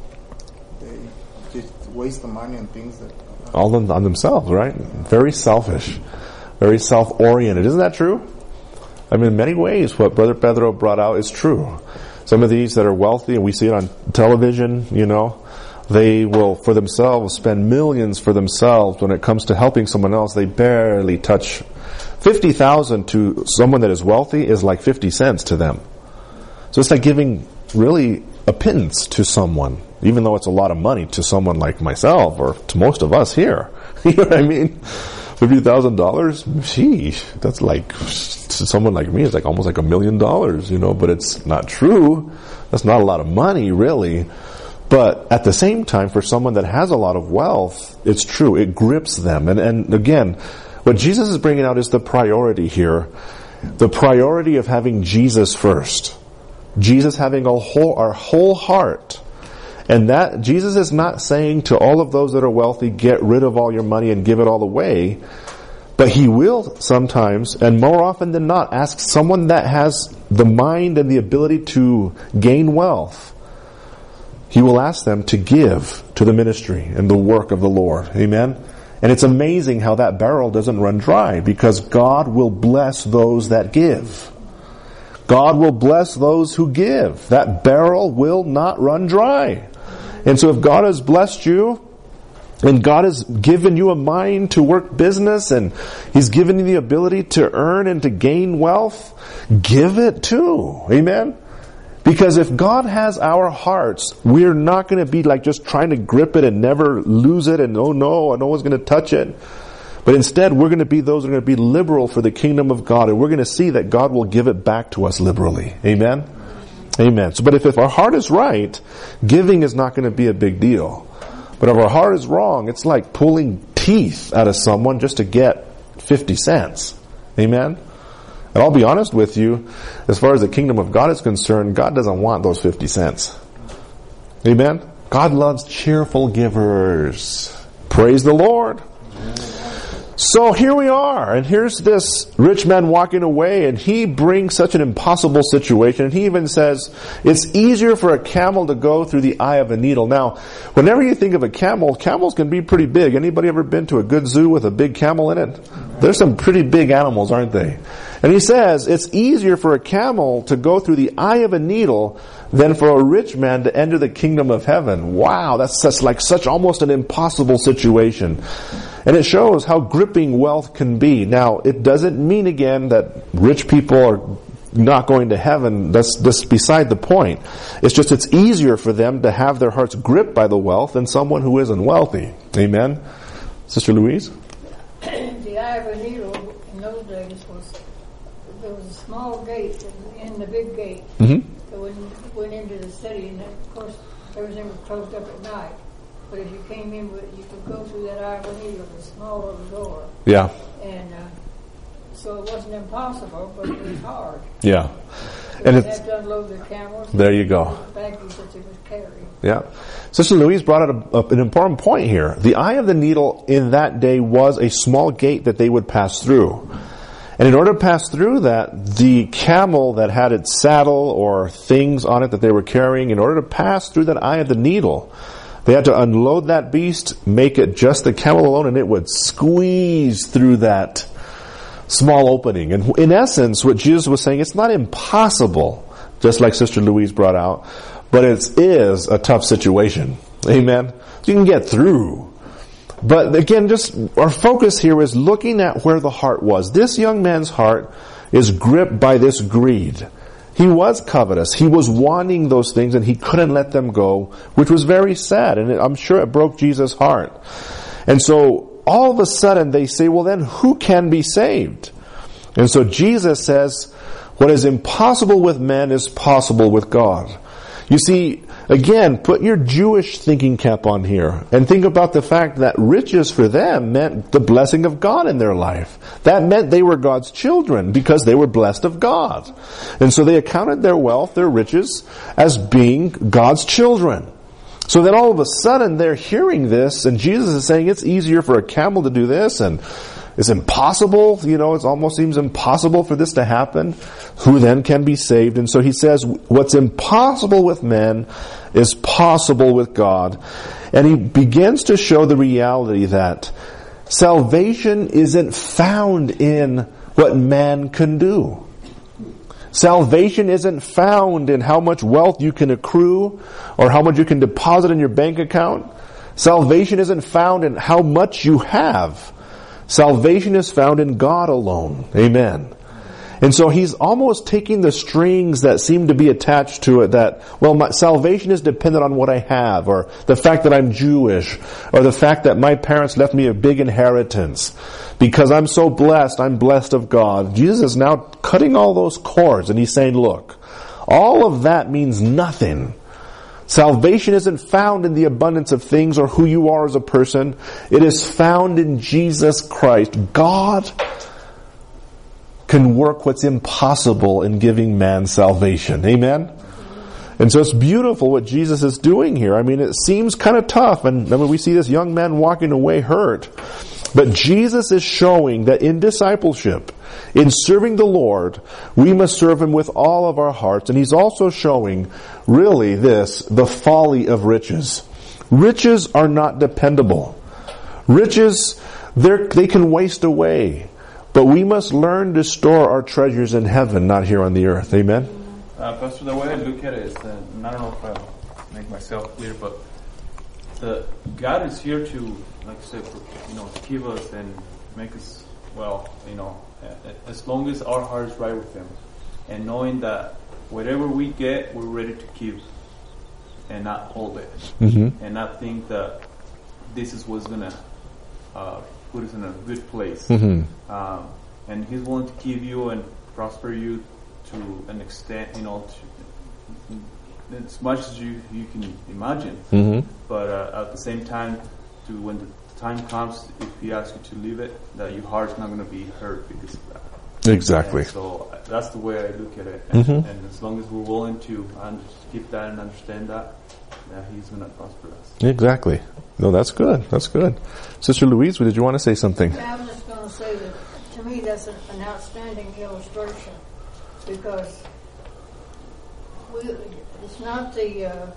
Speaker 3: they just waste the money on things that.
Speaker 1: All on, on themselves, right? Very selfish. Very self-oriented. Isn't that true? I mean, in many ways, what Brother Pedro brought out is true. Some of these that are wealthy, and we see it on television, you know, they will, for themselves, spend millions for themselves. When it comes to helping someone else, they barely touch. fifty thousand to someone that is wealthy is like fifty cents to them. So it's like giving really a pittance to someone, even though it's a lot of money to someone like myself or to most of us here. You know what I mean? fifty thousand dollars? Sheesh. That's like, to someone like me, it's like almost like a million dollars, you know, but it's not true. That's not a lot of money, really. But at the same time, for someone that has a lot of wealth, it's true. It grips them. And, and again, what Jesus is bringing out is the priority here. The priority of having Jesus first. Jesus having a whole, our whole heart. And that, Jesus is not saying to all of those that are wealthy, get rid of all your money and give it all away. But He will sometimes, and more often than not, ask someone that has the mind and the ability to gain wealth. He will ask them to give to the ministry and the work of the Lord. Amen? And it's amazing how that barrel doesn't run dry, because God will bless those that give. God will bless those who give. That barrel will not run dry. And so if God has blessed you, and God has given you a mind to work business, and He's given you the ability to earn and to gain wealth, give it too. Amen? Because if God has our hearts, we're not going to be like just trying to grip it and never lose it, and oh no, no one's going to touch it. But instead, we're going to be those who are going to be liberal for the kingdom of God, and we're going to see that God will give it back to us liberally. Amen? Amen. So, but if, if our heart is right, giving is not going to be a big deal. But if our heart is wrong, it's like pulling teeth out of someone just to get fifty cents. Amen? And I'll be honest with you, as far as the kingdom of God is concerned, God doesn't want those fifty cents. Amen? God loves cheerful givers. Praise the Lord. So here we are, and here's this rich man walking away, and he brings such an impossible situation, and he even says, it's easier for a camel to go through the eye of a needle. Now, whenever you think of a camel, camels can be pretty big. Anybody ever been to a good zoo with a big camel in it? There's some pretty big animals, aren't they? And he says, it's easier for a camel to go through the eye of a needle than for a rich man to enter the kingdom of heaven. Wow, that's such like such almost an impossible situation. And it shows how gripping wealth can be. Now, it doesn't mean again that rich people are not going to heaven. That's just beside the point. It's just it's easier for them to have their hearts gripped by the wealth than someone who isn't wealthy. Amen? Sister Louise?
Speaker 5: The eye of a needle in those days was, there was a small gate in the big gate
Speaker 1: Mm-hmm.
Speaker 5: that went, went into the city, and then, of course everything was closed up at night. But if you came in, with, you could go through that eye of a needle with a small little door.
Speaker 1: Yeah.
Speaker 5: And uh, so it wasn't impossible, but it was hard.
Speaker 1: Yeah.
Speaker 5: So
Speaker 1: And
Speaker 5: they
Speaker 1: it's,
Speaker 5: had to unload their camels.
Speaker 1: there you go.
Speaker 5: The baggage that they was carrying.
Speaker 1: Yeah. Sister Louise brought up a, an important point here. The eye of the needle in that day was a small gate that they would pass through. And in order to pass through that, the camel that had its saddle or things on it that they were carrying, in order to pass through that eye of the needle, they had to unload that beast, make it just the camel alone, and it would squeeze through that small opening. And in essence, what Jesus was saying, it's not impossible, just like Sister Louise brought out, but it is a tough situation. Amen? You can get through. But again, just our focus here is looking at where the heart was. This young man's heart is gripped by this greed. He was covetous. He was wanting those things and he couldn't let them go, which was very sad. And I'm sure it broke Jesus' heart. And so all of a sudden they say, well then who can be saved? And so Jesus says, what is impossible with men is possible with God. You see, again, put your Jewish thinking cap on here and think about the fact that riches for them meant the blessing of God in their life. That meant they were God's children because they were blessed of God. And so they accounted their wealth, their riches, as being God's children. So then all of a sudden they're hearing this and Jesus is saying it's easier for a camel to do this and it's impossible, you know, it almost seems impossible for this to happen. Who then can be saved? And so he says, what's impossible with men is possible with God. And he begins to show the reality that salvation isn't found in what man can do. Salvation isn't found in how much wealth you can accrue or how much you can deposit in your bank account. Salvation isn't found in how much you have. Salvation is found in God alone. Amen. And so he's almost taking the strings that seem to be attached to it that, well, my salvation is dependent on what I have, or the fact that I'm Jewish, or the fact that my parents left me a big inheritance. Because I'm so blessed, I'm blessed of God. Jesus is now cutting all those cords and he's saying, look, all of that means nothing. Salvation isn't found in the abundance of things or who you are as a person. It is found in Jesus Christ. God can work what's impossible in giving man salvation. Amen? And so it's beautiful what Jesus is doing here. I mean, it seems kind of tough. And I mean, we see this young man walking away hurt. But Jesus is showing that in discipleship, in serving the Lord, we must serve Him with all of our hearts. And He's also showing, really, this, the folly of riches. Riches are not dependable. Riches, they're, they can waste away. But we must learn to store our treasures in heaven, not here on the earth. Amen?
Speaker 2: Uh, Pastor, the way I look at it is, uh, and I don't know if I'll make myself clear, but the God is here to, like I said, you know, to give us and make us well, you know, as long as our heart is right with Him, and knowing that whatever we get, we're ready to give and not hold it,
Speaker 1: Mm-hmm.
Speaker 2: and not think that this is what's gonna uh, put us in a good place.
Speaker 1: Mm-hmm.
Speaker 2: Um, and He's willing to give you and prosper you to an extent, you know, to, as much as you you can imagine.
Speaker 1: Mm-hmm.
Speaker 2: But uh, at the same time, to when the time comes, if He asks you to leave it, that your heart's not going to be hurt because of that.
Speaker 1: Exactly.
Speaker 2: And so uh, that's the way I look at it. And,
Speaker 1: Mm-hmm.
Speaker 2: and as long as we're willing to un- keep that and understand that, that He's going to prosper us.
Speaker 1: Exactly. No, that's good. That's good. Sister Louise, did you want to say something?
Speaker 5: Yeah, I was just going to say that to me that's an, an outstanding illustration because we, it's not the uh,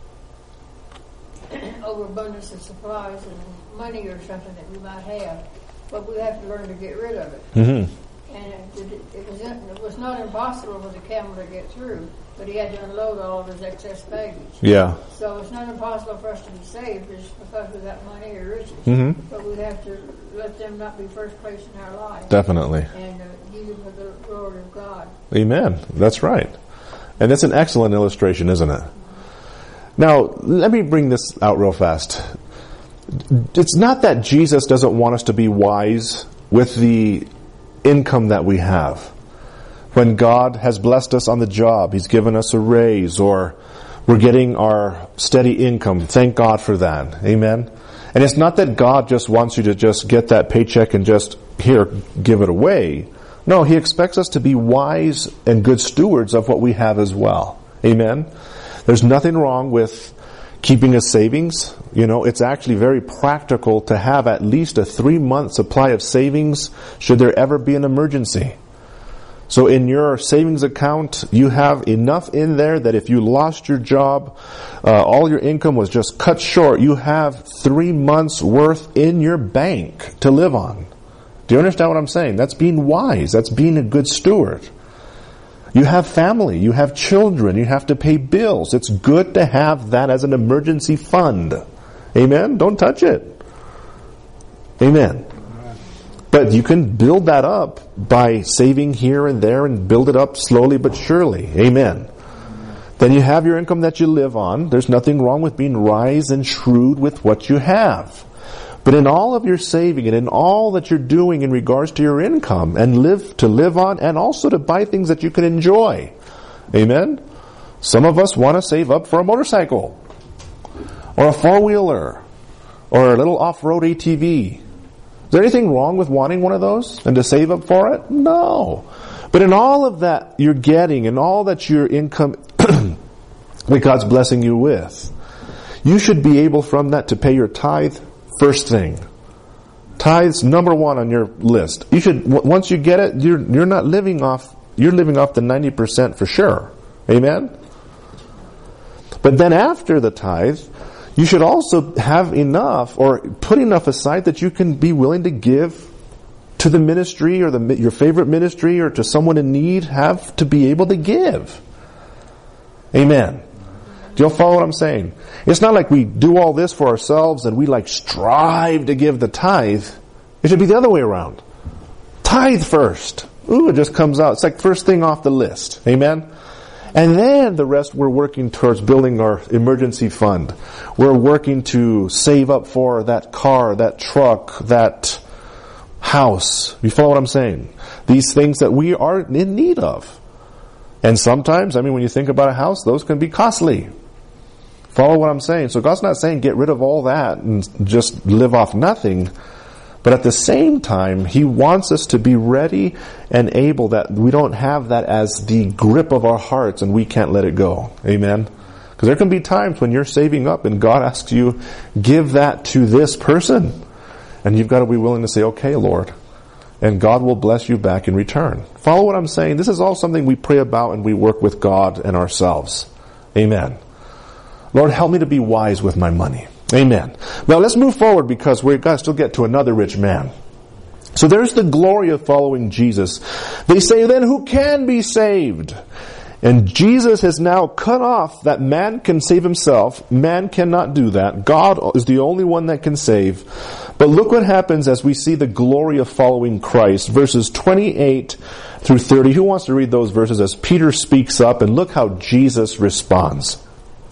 Speaker 5: overabundance of supplies and money or something that we might have, but we have to learn to get rid of it.
Speaker 1: Mm-hmm.
Speaker 5: And it, it, it was it was not impossible for the camel to get through, but he had to unload all of his excess baggage.
Speaker 1: Yeah.
Speaker 5: So it's not impossible for us to be saved just because we got money or riches.
Speaker 1: Mm-hmm.
Speaker 5: But we have to let them not be first place in our life.
Speaker 1: Definitely.
Speaker 5: And uh, use them for the glory of God.
Speaker 1: Amen. That's right. And it's an excellent illustration, isn't it? Now, let me bring this out real fast. It's not that Jesus doesn't want us to be wise with the income that we have. When God has blessed us on the job, He's given us a raise, or we're getting our steady income. Thank God for that. Amen. And it's not that God just wants you to just get that paycheck and just, here, give it away. No, He expects us to be wise and good stewards of what we have as well. Amen. There's nothing wrong with keeping a savings. You know, it's actually very practical to have at least a three-month supply of savings should there ever be an emergency. So in your savings account, you have enough in there that if you lost your job, uh, all your income was just cut short, you have three months worth in your bank to live on. Do you understand what I'm saying? That's being wise. That's being a good steward. You have family. You have children. You have to pay bills. It's good to have that as an emergency fund. Amen? Don't touch it. Amen. But you can build that up by saving here and there and build it up slowly but surely. Amen. Then you have your income that you live on. There's nothing wrong with being wise and shrewd with what you have. But in all of your saving and in all that you're doing in regards to your income and live to live on and also to buy things that you can enjoy. Amen? Some of us want to save up for a motorcycle or a four-wheeler or a little off-road A T V. Is there anything wrong with wanting one of those and to save up for it? No. But in all of that you're getting and all that your income that God's blessing you with, you should be able from that to pay your tithe first thing. Tithes number one on your list. You should, once you get it, you're you're not living off, you're living off the ninety percent for sure. Amen? But then after the tithe, you should also have enough or put enough aside that you can be willing to give to the ministry or the your favorite ministry or to someone in need. Have to be able to give. Amen. Do you follow what I'm saying? It's not like we do all this for ourselves and we like strive to give the tithe. It should be the other way around. Tithe first. Ooh, it just comes out. It's like first thing off the list. Amen? And then the rest we're working towards building our emergency fund. We're working to save up for that car, that truck, that house. You follow what I'm saying? These things that we are in need of. And sometimes, I mean, when you think about a house, those can be costly. Follow what I'm saying? So God's not saying get rid of all that and just live off nothing. But at the same time, He wants us to be ready and able, that we don't have that as the grip of our hearts and we can't let it go. Amen? Because there can be times when you're saving up and God asks you, give that to this person. And you've got to be willing to say, okay, Lord. And God will bless you back in return. Follow what I'm saying? This is all something we pray about and we work with God and ourselves. Amen. Lord, help me to be wise with my money. Amen. Now let's move forward because we've got to still get to another rich man. So there's the glory of following Jesus. They say, then who can be saved? And Jesus has now cut off that man can save himself. Man cannot do that. God is the only one that can save. But look what happens as we see the glory of following Christ. Verses twenty-eight through thirty. Who wants to read those verses as Peter speaks up? And look how Jesus responds.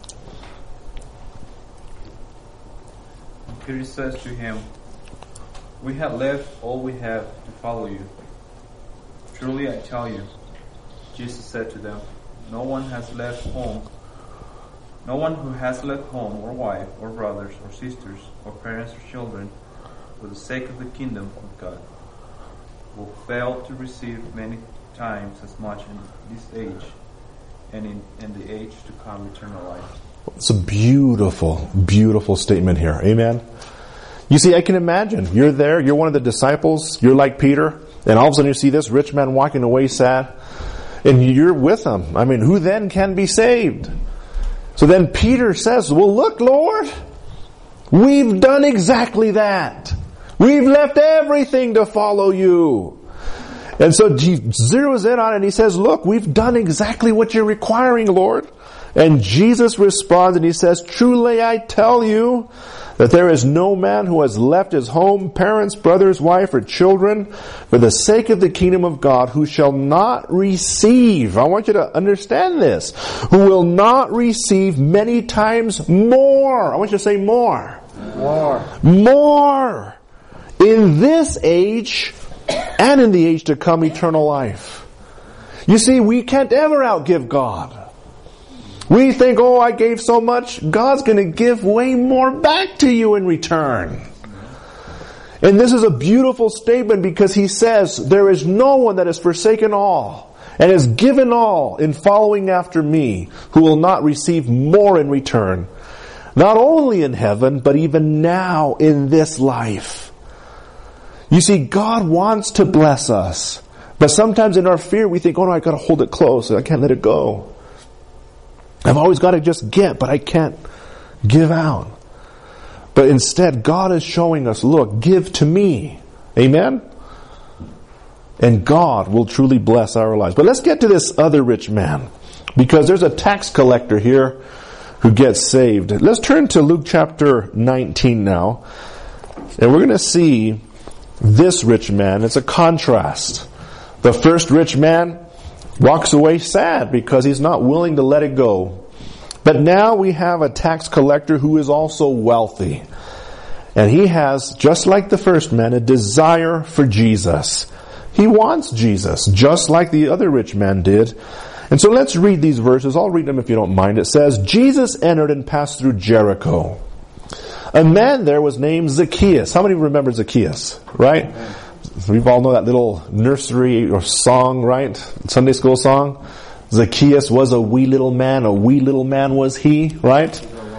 Speaker 2: Peter says to him, we have left all we have to follow you. Truly I tell you, Jesus said to them, no one has left home, no one who has left home or wife or brothers or sisters or parents or children for the sake of the kingdom of God will fail to receive many times as much in this age and in, in the age to come eternal life.
Speaker 1: It's a beautiful, beautiful statement here. Amen. You see, I can imagine. You're there, you're one of the disciples, you're like Peter, and all of a sudden you see this rich man walking away sad, and you're with him. I mean, who then can be saved? So then Peter says, well, look, Lord, we've done exactly that. We've left everything to follow you. And so he zeroes in on it and he says, look, we've done exactly what you're requiring, Lord. And Jesus responds and he says, truly I tell you that there is no man who has left his home, parents, brothers, wife, or children for the sake of the kingdom of God who shall not receive, I want you to understand this, who will not receive many times more. I want you to say more.
Speaker 3: More.
Speaker 1: More. In this age and in the age to come, eternal life. You see, we can't ever outgive God. We think, oh, I gave so much, God's going to give way more back to you in return. And this is a beautiful statement because he says, there is no one that has forsaken all and has given all in following after me who will not receive more in return. Not only in heaven, but even now in this life. You see, God wants to bless us. But sometimes in our fear we think, oh no, I got to hold it close. I can't let it go. I've always got to just get, but I can't give out. But instead, God is showing us, look, give to me. Amen? And God will truly bless our lives. But let's get to this other rich man. Because there's a tax collector here who gets saved. Let's turn to Luke chapter nineteen now. And we're going to see this rich man. It's a contrast. The first rich man walks away sad because he's not willing to let it go. But now we have a tax collector who is also wealthy. And he has, just like the first man, a desire for Jesus. He wants Jesus, just like the other rich man did. And so let's read these verses. I'll read them if you don't mind. It says, Jesus entered and passed through Jericho. A man there was named Zacchaeus. How many remember Zacchaeus? Right? We all know that little nursery or song, right? Sunday school song. Zacchaeus was a wee little man. A wee little man was he, right?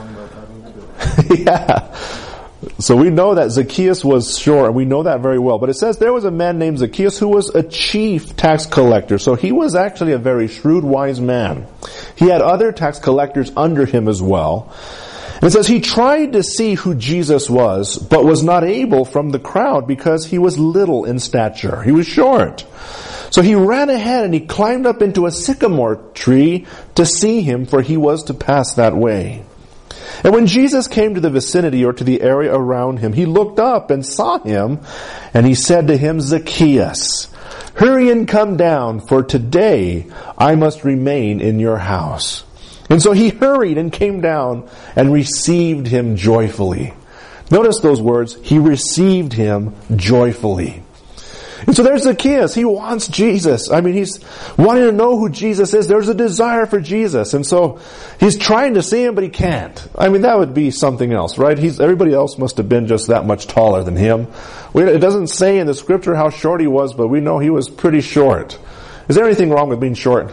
Speaker 1: Yeah. So we know that Zacchaeus was short, and we know that very well. But it says there was a man named Zacchaeus who was a chief tax collector. So he was actually a very shrewd, wise man. He had other tax collectors under him as well. It says he tried to see who Jesus was, but was not able from the crowd because he was little in stature. He was short. So he ran ahead and he climbed up into a sycamore tree to see him, for he was to pass that way. And when Jesus came to the vicinity or to the area around him, he looked up and saw him, and he said to him, Zacchaeus, hurry and come down, for today I must remain in your house. And so he hurried and came down and received him joyfully. Notice those words, he received him joyfully. And so there's Zacchaeus. He wants Jesus. I mean, he's wanting to know who Jesus is. There's a desire for Jesus. And so he's trying to see him, but he can't. I mean, that would be something else, right? He's, everybody else must have been just that much taller than him. We, it doesn't say in the scripture how short he was, but we know he was pretty short. Is there anything wrong with being short?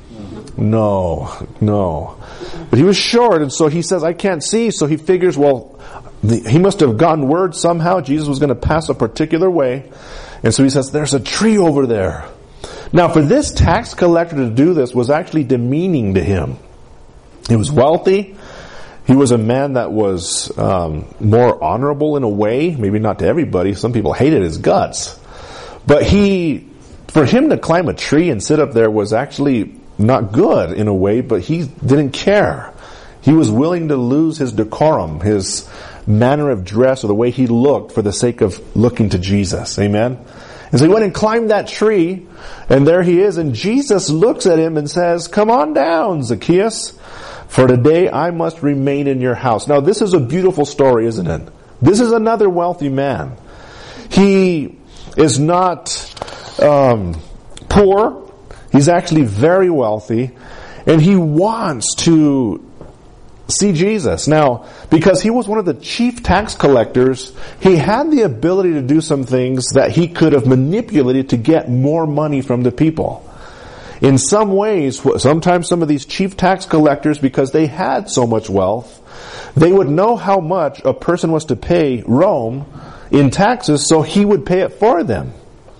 Speaker 1: No, no. But he was short, and so he says, I can't see. So he figures, well, the, he must have gotten word somehow Jesus was going to pass a particular way. And so he says, there's a tree over there. Now, for this tax collector to do this was actually demeaning to him. He was wealthy. He was a man that was um, more honorable in a way. Maybe not to everybody. Some people hated his guts. But he, for him to climb a tree and sit up there was actually not good in a way, but he didn't care. He was willing to lose his decorum, his manner of dress, or the way he looked for the sake of looking to Jesus. Amen? And so he went and climbed that tree, and there he is, and Jesus looks at him and says, come on down, Zacchaeus, for today I must remain in your house. Now this is a beautiful story, isn't it? This is another wealthy man. He is not um, poor. He's actually very wealthy, and he wants to see Jesus. Now, because he was one of the chief tax collectors, he had the ability to do some things that he could have manipulated to get more money from the people. In some ways, sometimes some of these chief tax collectors, because they had so much wealth, they would know how much a person was to pay Rome in taxes, so he would pay it for them.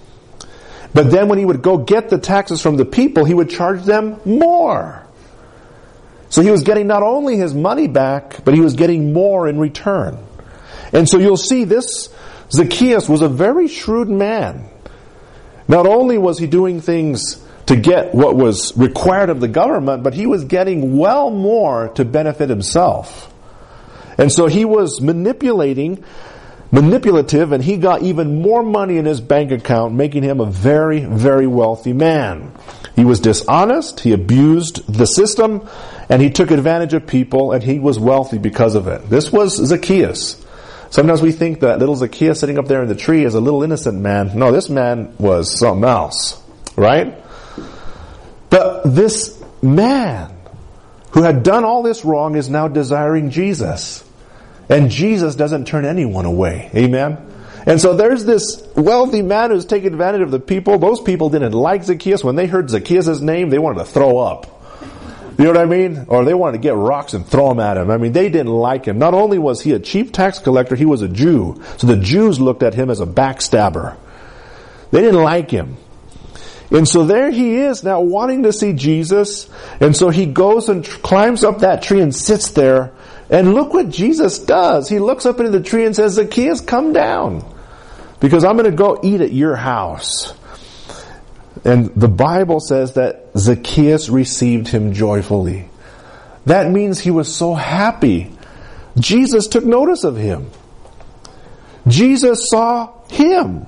Speaker 1: But then when he would go get the taxes from the people, he would charge them more. So he was getting not only his money back, but he was getting more in return. And so you'll see this Zacchaeus was a very shrewd man. Not only was he doing things to get what was required of the government, but he was getting well more to benefit himself. And so he was manipulating, manipulative, and he got even more money in his bank account, making him a very, very wealthy man. He was dishonest, he abused the system, and he took advantage of people, and he was wealthy because of it. This was Zacchaeus. Sometimes we think that little Zacchaeus sitting up there in the tree is a little innocent man. No, this man was something else, right? But this man who had done all this wrong is now desiring Jesus. And Jesus doesn't turn anyone away. Amen? And so there's this wealthy man who's taking advantage of the people. Those people didn't like Zacchaeus. When they heard Zacchaeus' name, they wanted to throw up. You know what I mean? Or they wanted to get rocks and throw them at him. I mean, they didn't like him. Not only was he a chief tax collector, he was a Jew. So the Jews looked at him as a backstabber. They didn't like him. And so there he is now wanting to see Jesus. And so he goes and tr- climbs up that tree and sits there. And look what Jesus does. He looks up into the tree and says, Zacchaeus, come down, because I'm going to go eat at your house. And the Bible says that Zacchaeus received him joyfully. That means he was so happy. Jesus took notice of him. Jesus saw him.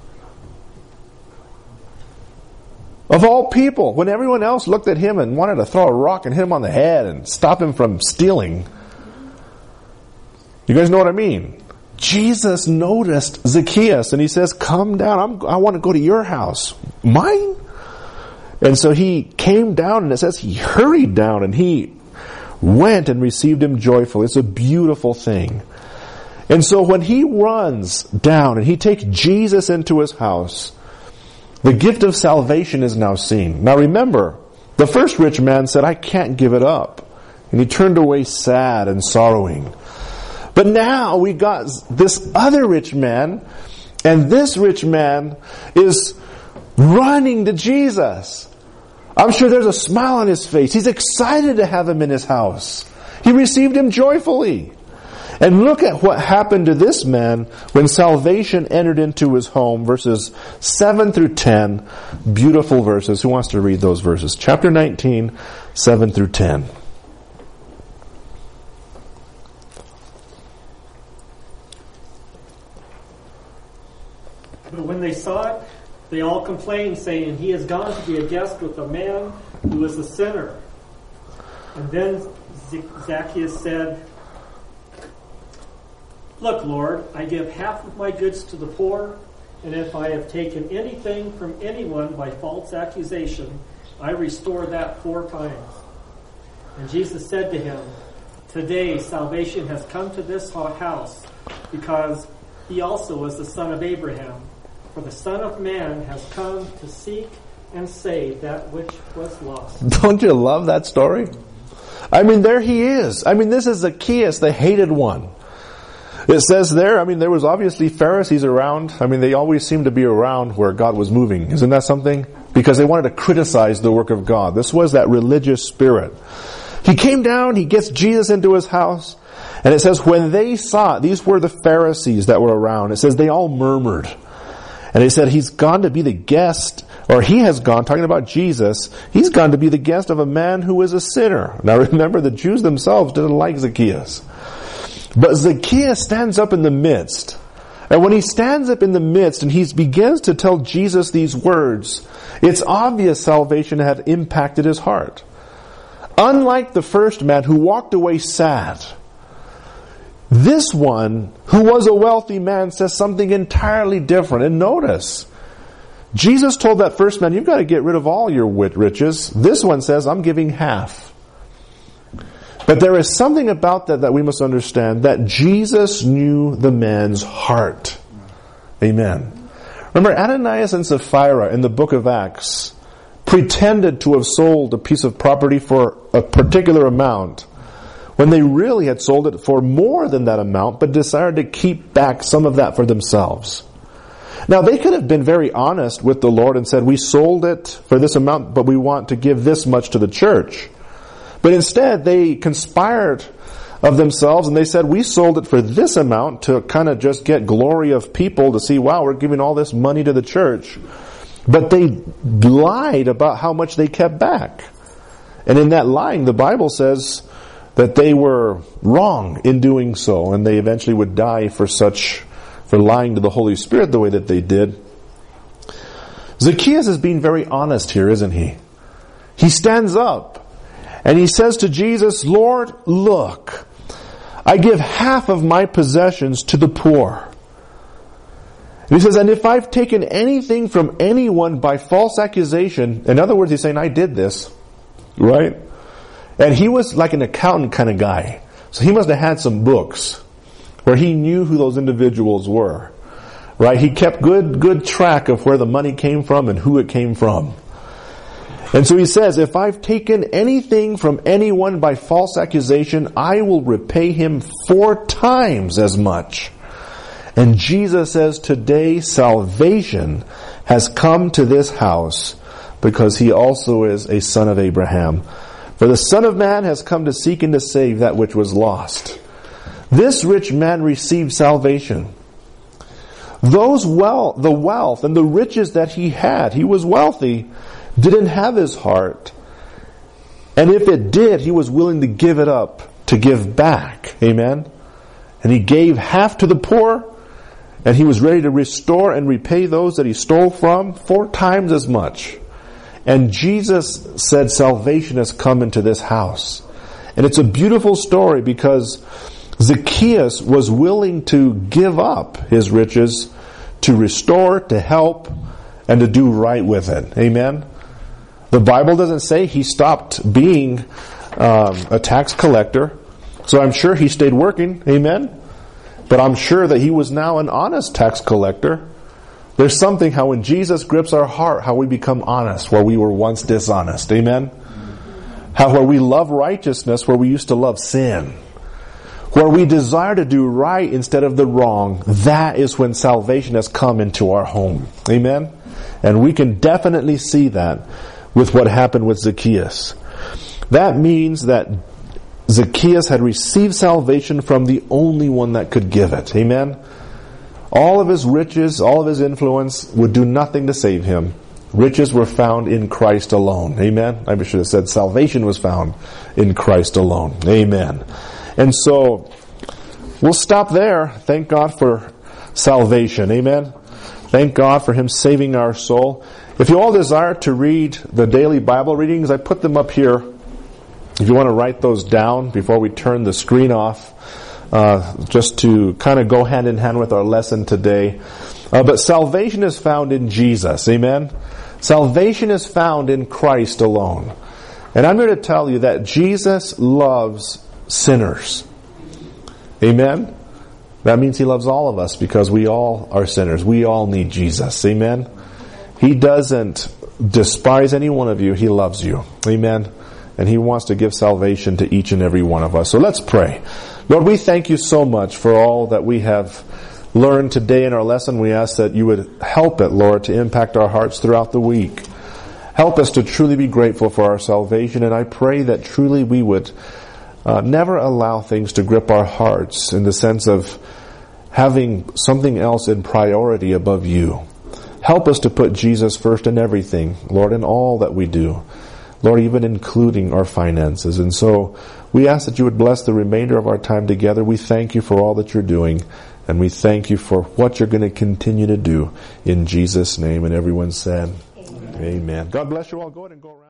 Speaker 1: Of all people, when everyone else looked at him and wanted to throw a rock and hit him on the head and stop him from stealing. You guys know what I mean? Jesus noticed Zacchaeus and he says, come down, I'm, I want to go to your house. Mine? And so he came down, and it says he hurried down and he went and received him joyfully. It's a beautiful thing. And so when he runs down and he takes Jesus into his house, the gift of salvation is now seen. Now remember, the first rich man said, I can't give it up. And he turned away sad and sorrowing. But now we got this other rich man, and this rich man is running to Jesus. I'm sure there's a smile on his face. He's excited to have him in his house. He received him joyfully. And look at what happened to this man when salvation entered into his home. Verses seven through ten. Beautiful verses. Who wants to read those verses? Chapter nineteen, seven through ten.
Speaker 4: But when they saw it, they all complained, saying, he has gone to be a guest with a man who is a sinner. And then Zacchaeus said, look, Lord, I give half of my goods to the poor, and if I have taken anything from anyone by false accusation, I restore that four times. And Jesus said to him, today salvation has come to this house, because he also was the son of Abraham. For the Son of Man has come to seek and save that which was lost.
Speaker 1: Don't you love that story? I mean, there he is. I mean, this is Zacchaeus, the hated one. It says there, I mean, there was obviously Pharisees around. I mean, they always seemed to be around where God was moving. Isn't that something? Because they wanted to criticize the work of God. This was that religious spirit. He came down, he gets Jesus into his house, and it says when they saw it, these were the Pharisees that were around. It says they all murmured. And he said he's gone to be the guest, or he has gone, talking about Jesus, he's gone to be the guest of a man who is a sinner. Now remember, the Jews themselves didn't like Zacchaeus. But Zacchaeus stands up in the midst. And when he stands up in the midst and he begins to tell Jesus these words, it's obvious salvation had impacted his heart. Unlike the first man who walked away sad, this one, who was a wealthy man, says something entirely different. And notice, Jesus told that first man, you've got to get rid of all your riches. This one says, I'm giving half. But there is something about that that we must understand, that Jesus knew the man's heart. Amen. Remember, Ananias and Sapphira in the book of Acts pretended to have sold a piece of property for a particular amount, when they really had sold it for more than that amount, but decided to keep back some of that for themselves. Now, they could have been very honest with the Lord and said, we sold it for this amount, but we want to give this much to the church. But instead, they conspired of themselves and they said, we sold it for this amount to kind of just get glory of people to see, wow, we're giving all this money to the church. But they lied about how much they kept back. And in that lying, the Bible says that they were wrong in doing so, and they eventually would die for such, for lying to the Holy Spirit the way that they did. Zacchaeus is being very honest here, isn't he? He stands up and he says to Jesus, Lord, look, I give half of my possessions to the poor. And he says, and if I've taken anything from anyone by false accusation, in other words, he's saying, I did this, right? And he was like an accountant kind of guy. So he must have had some books where he knew who those individuals were, right? He kept good, good track of where the money came from and who it came from. And so he says, if I've taken anything from anyone by false accusation, I will repay him four times as much. And Jesus says, today salvation has come to this house because he also is a son of Abraham. For the Son of Man has come to seek and to save that which was lost. This rich man received salvation. Those well, the wealth and the riches that he had, he was wealthy, didn't have his heart. And if it did, he was willing to give it up, to give back. Amen? And he gave half to the poor, and he was ready to restore and repay those that he stole from four times as much. And Jesus said salvation has come into this house. And it's a beautiful story because Zacchaeus was willing to give up his riches to restore, to help, and to do right with it. Amen? The Bible doesn't say he stopped being um, a tax collector. So I'm sure he stayed working. Amen? But I'm sure that he was now an honest tax collector. There's something how when Jesus grips our heart, how we become honest where we were once dishonest. Amen? How where we love righteousness where we used to love sin. Where we desire to do right instead of the wrong. That is when salvation has come into our home. Amen? And we can definitely see that with what happened with Zacchaeus. That means that Zacchaeus had received salvation from the only one that could give it. Amen? All of his riches, all of his influence would do nothing to save him. Riches were found in Christ alone. Amen? I should have said salvation was found in Christ alone. Amen. And so, we'll stop there. Thank God for salvation. Amen? Thank God for Him saving our soul. If you all desire to read the daily Bible readings, I put them up here. If you want to write those down before we turn the screen off, uh, just to kind of go hand in hand with our lesson today. Uh, but salvation is found in Jesus. Amen? Salvation is found in Christ alone. And I'm here to tell you that Jesus loves sinners. Amen? That means He loves all of us because we all are sinners. We all need Jesus. Amen? He doesn't despise any one of you. He loves you. Amen? And He wants to give salvation to each and every one of us. So let's pray. Lord, we thank You so much for all that we have learned today in our lesson. We ask that You would help it, Lord, to impact our hearts throughout the week. Help us to truly be grateful for our salvation. And I pray that truly we would uh, never allow things to grip our hearts in the sense of having something else in priority above You. Help us to put Jesus first in everything, Lord, in all that we do. Lord, even including our finances. And so we ask that You would bless the remainder of our time together. We thank You for all that You're doing. And we thank You for what You're going to continue to do in Jesus' name. And everyone said, Amen. Amen. God bless you all. Go ahead and go around.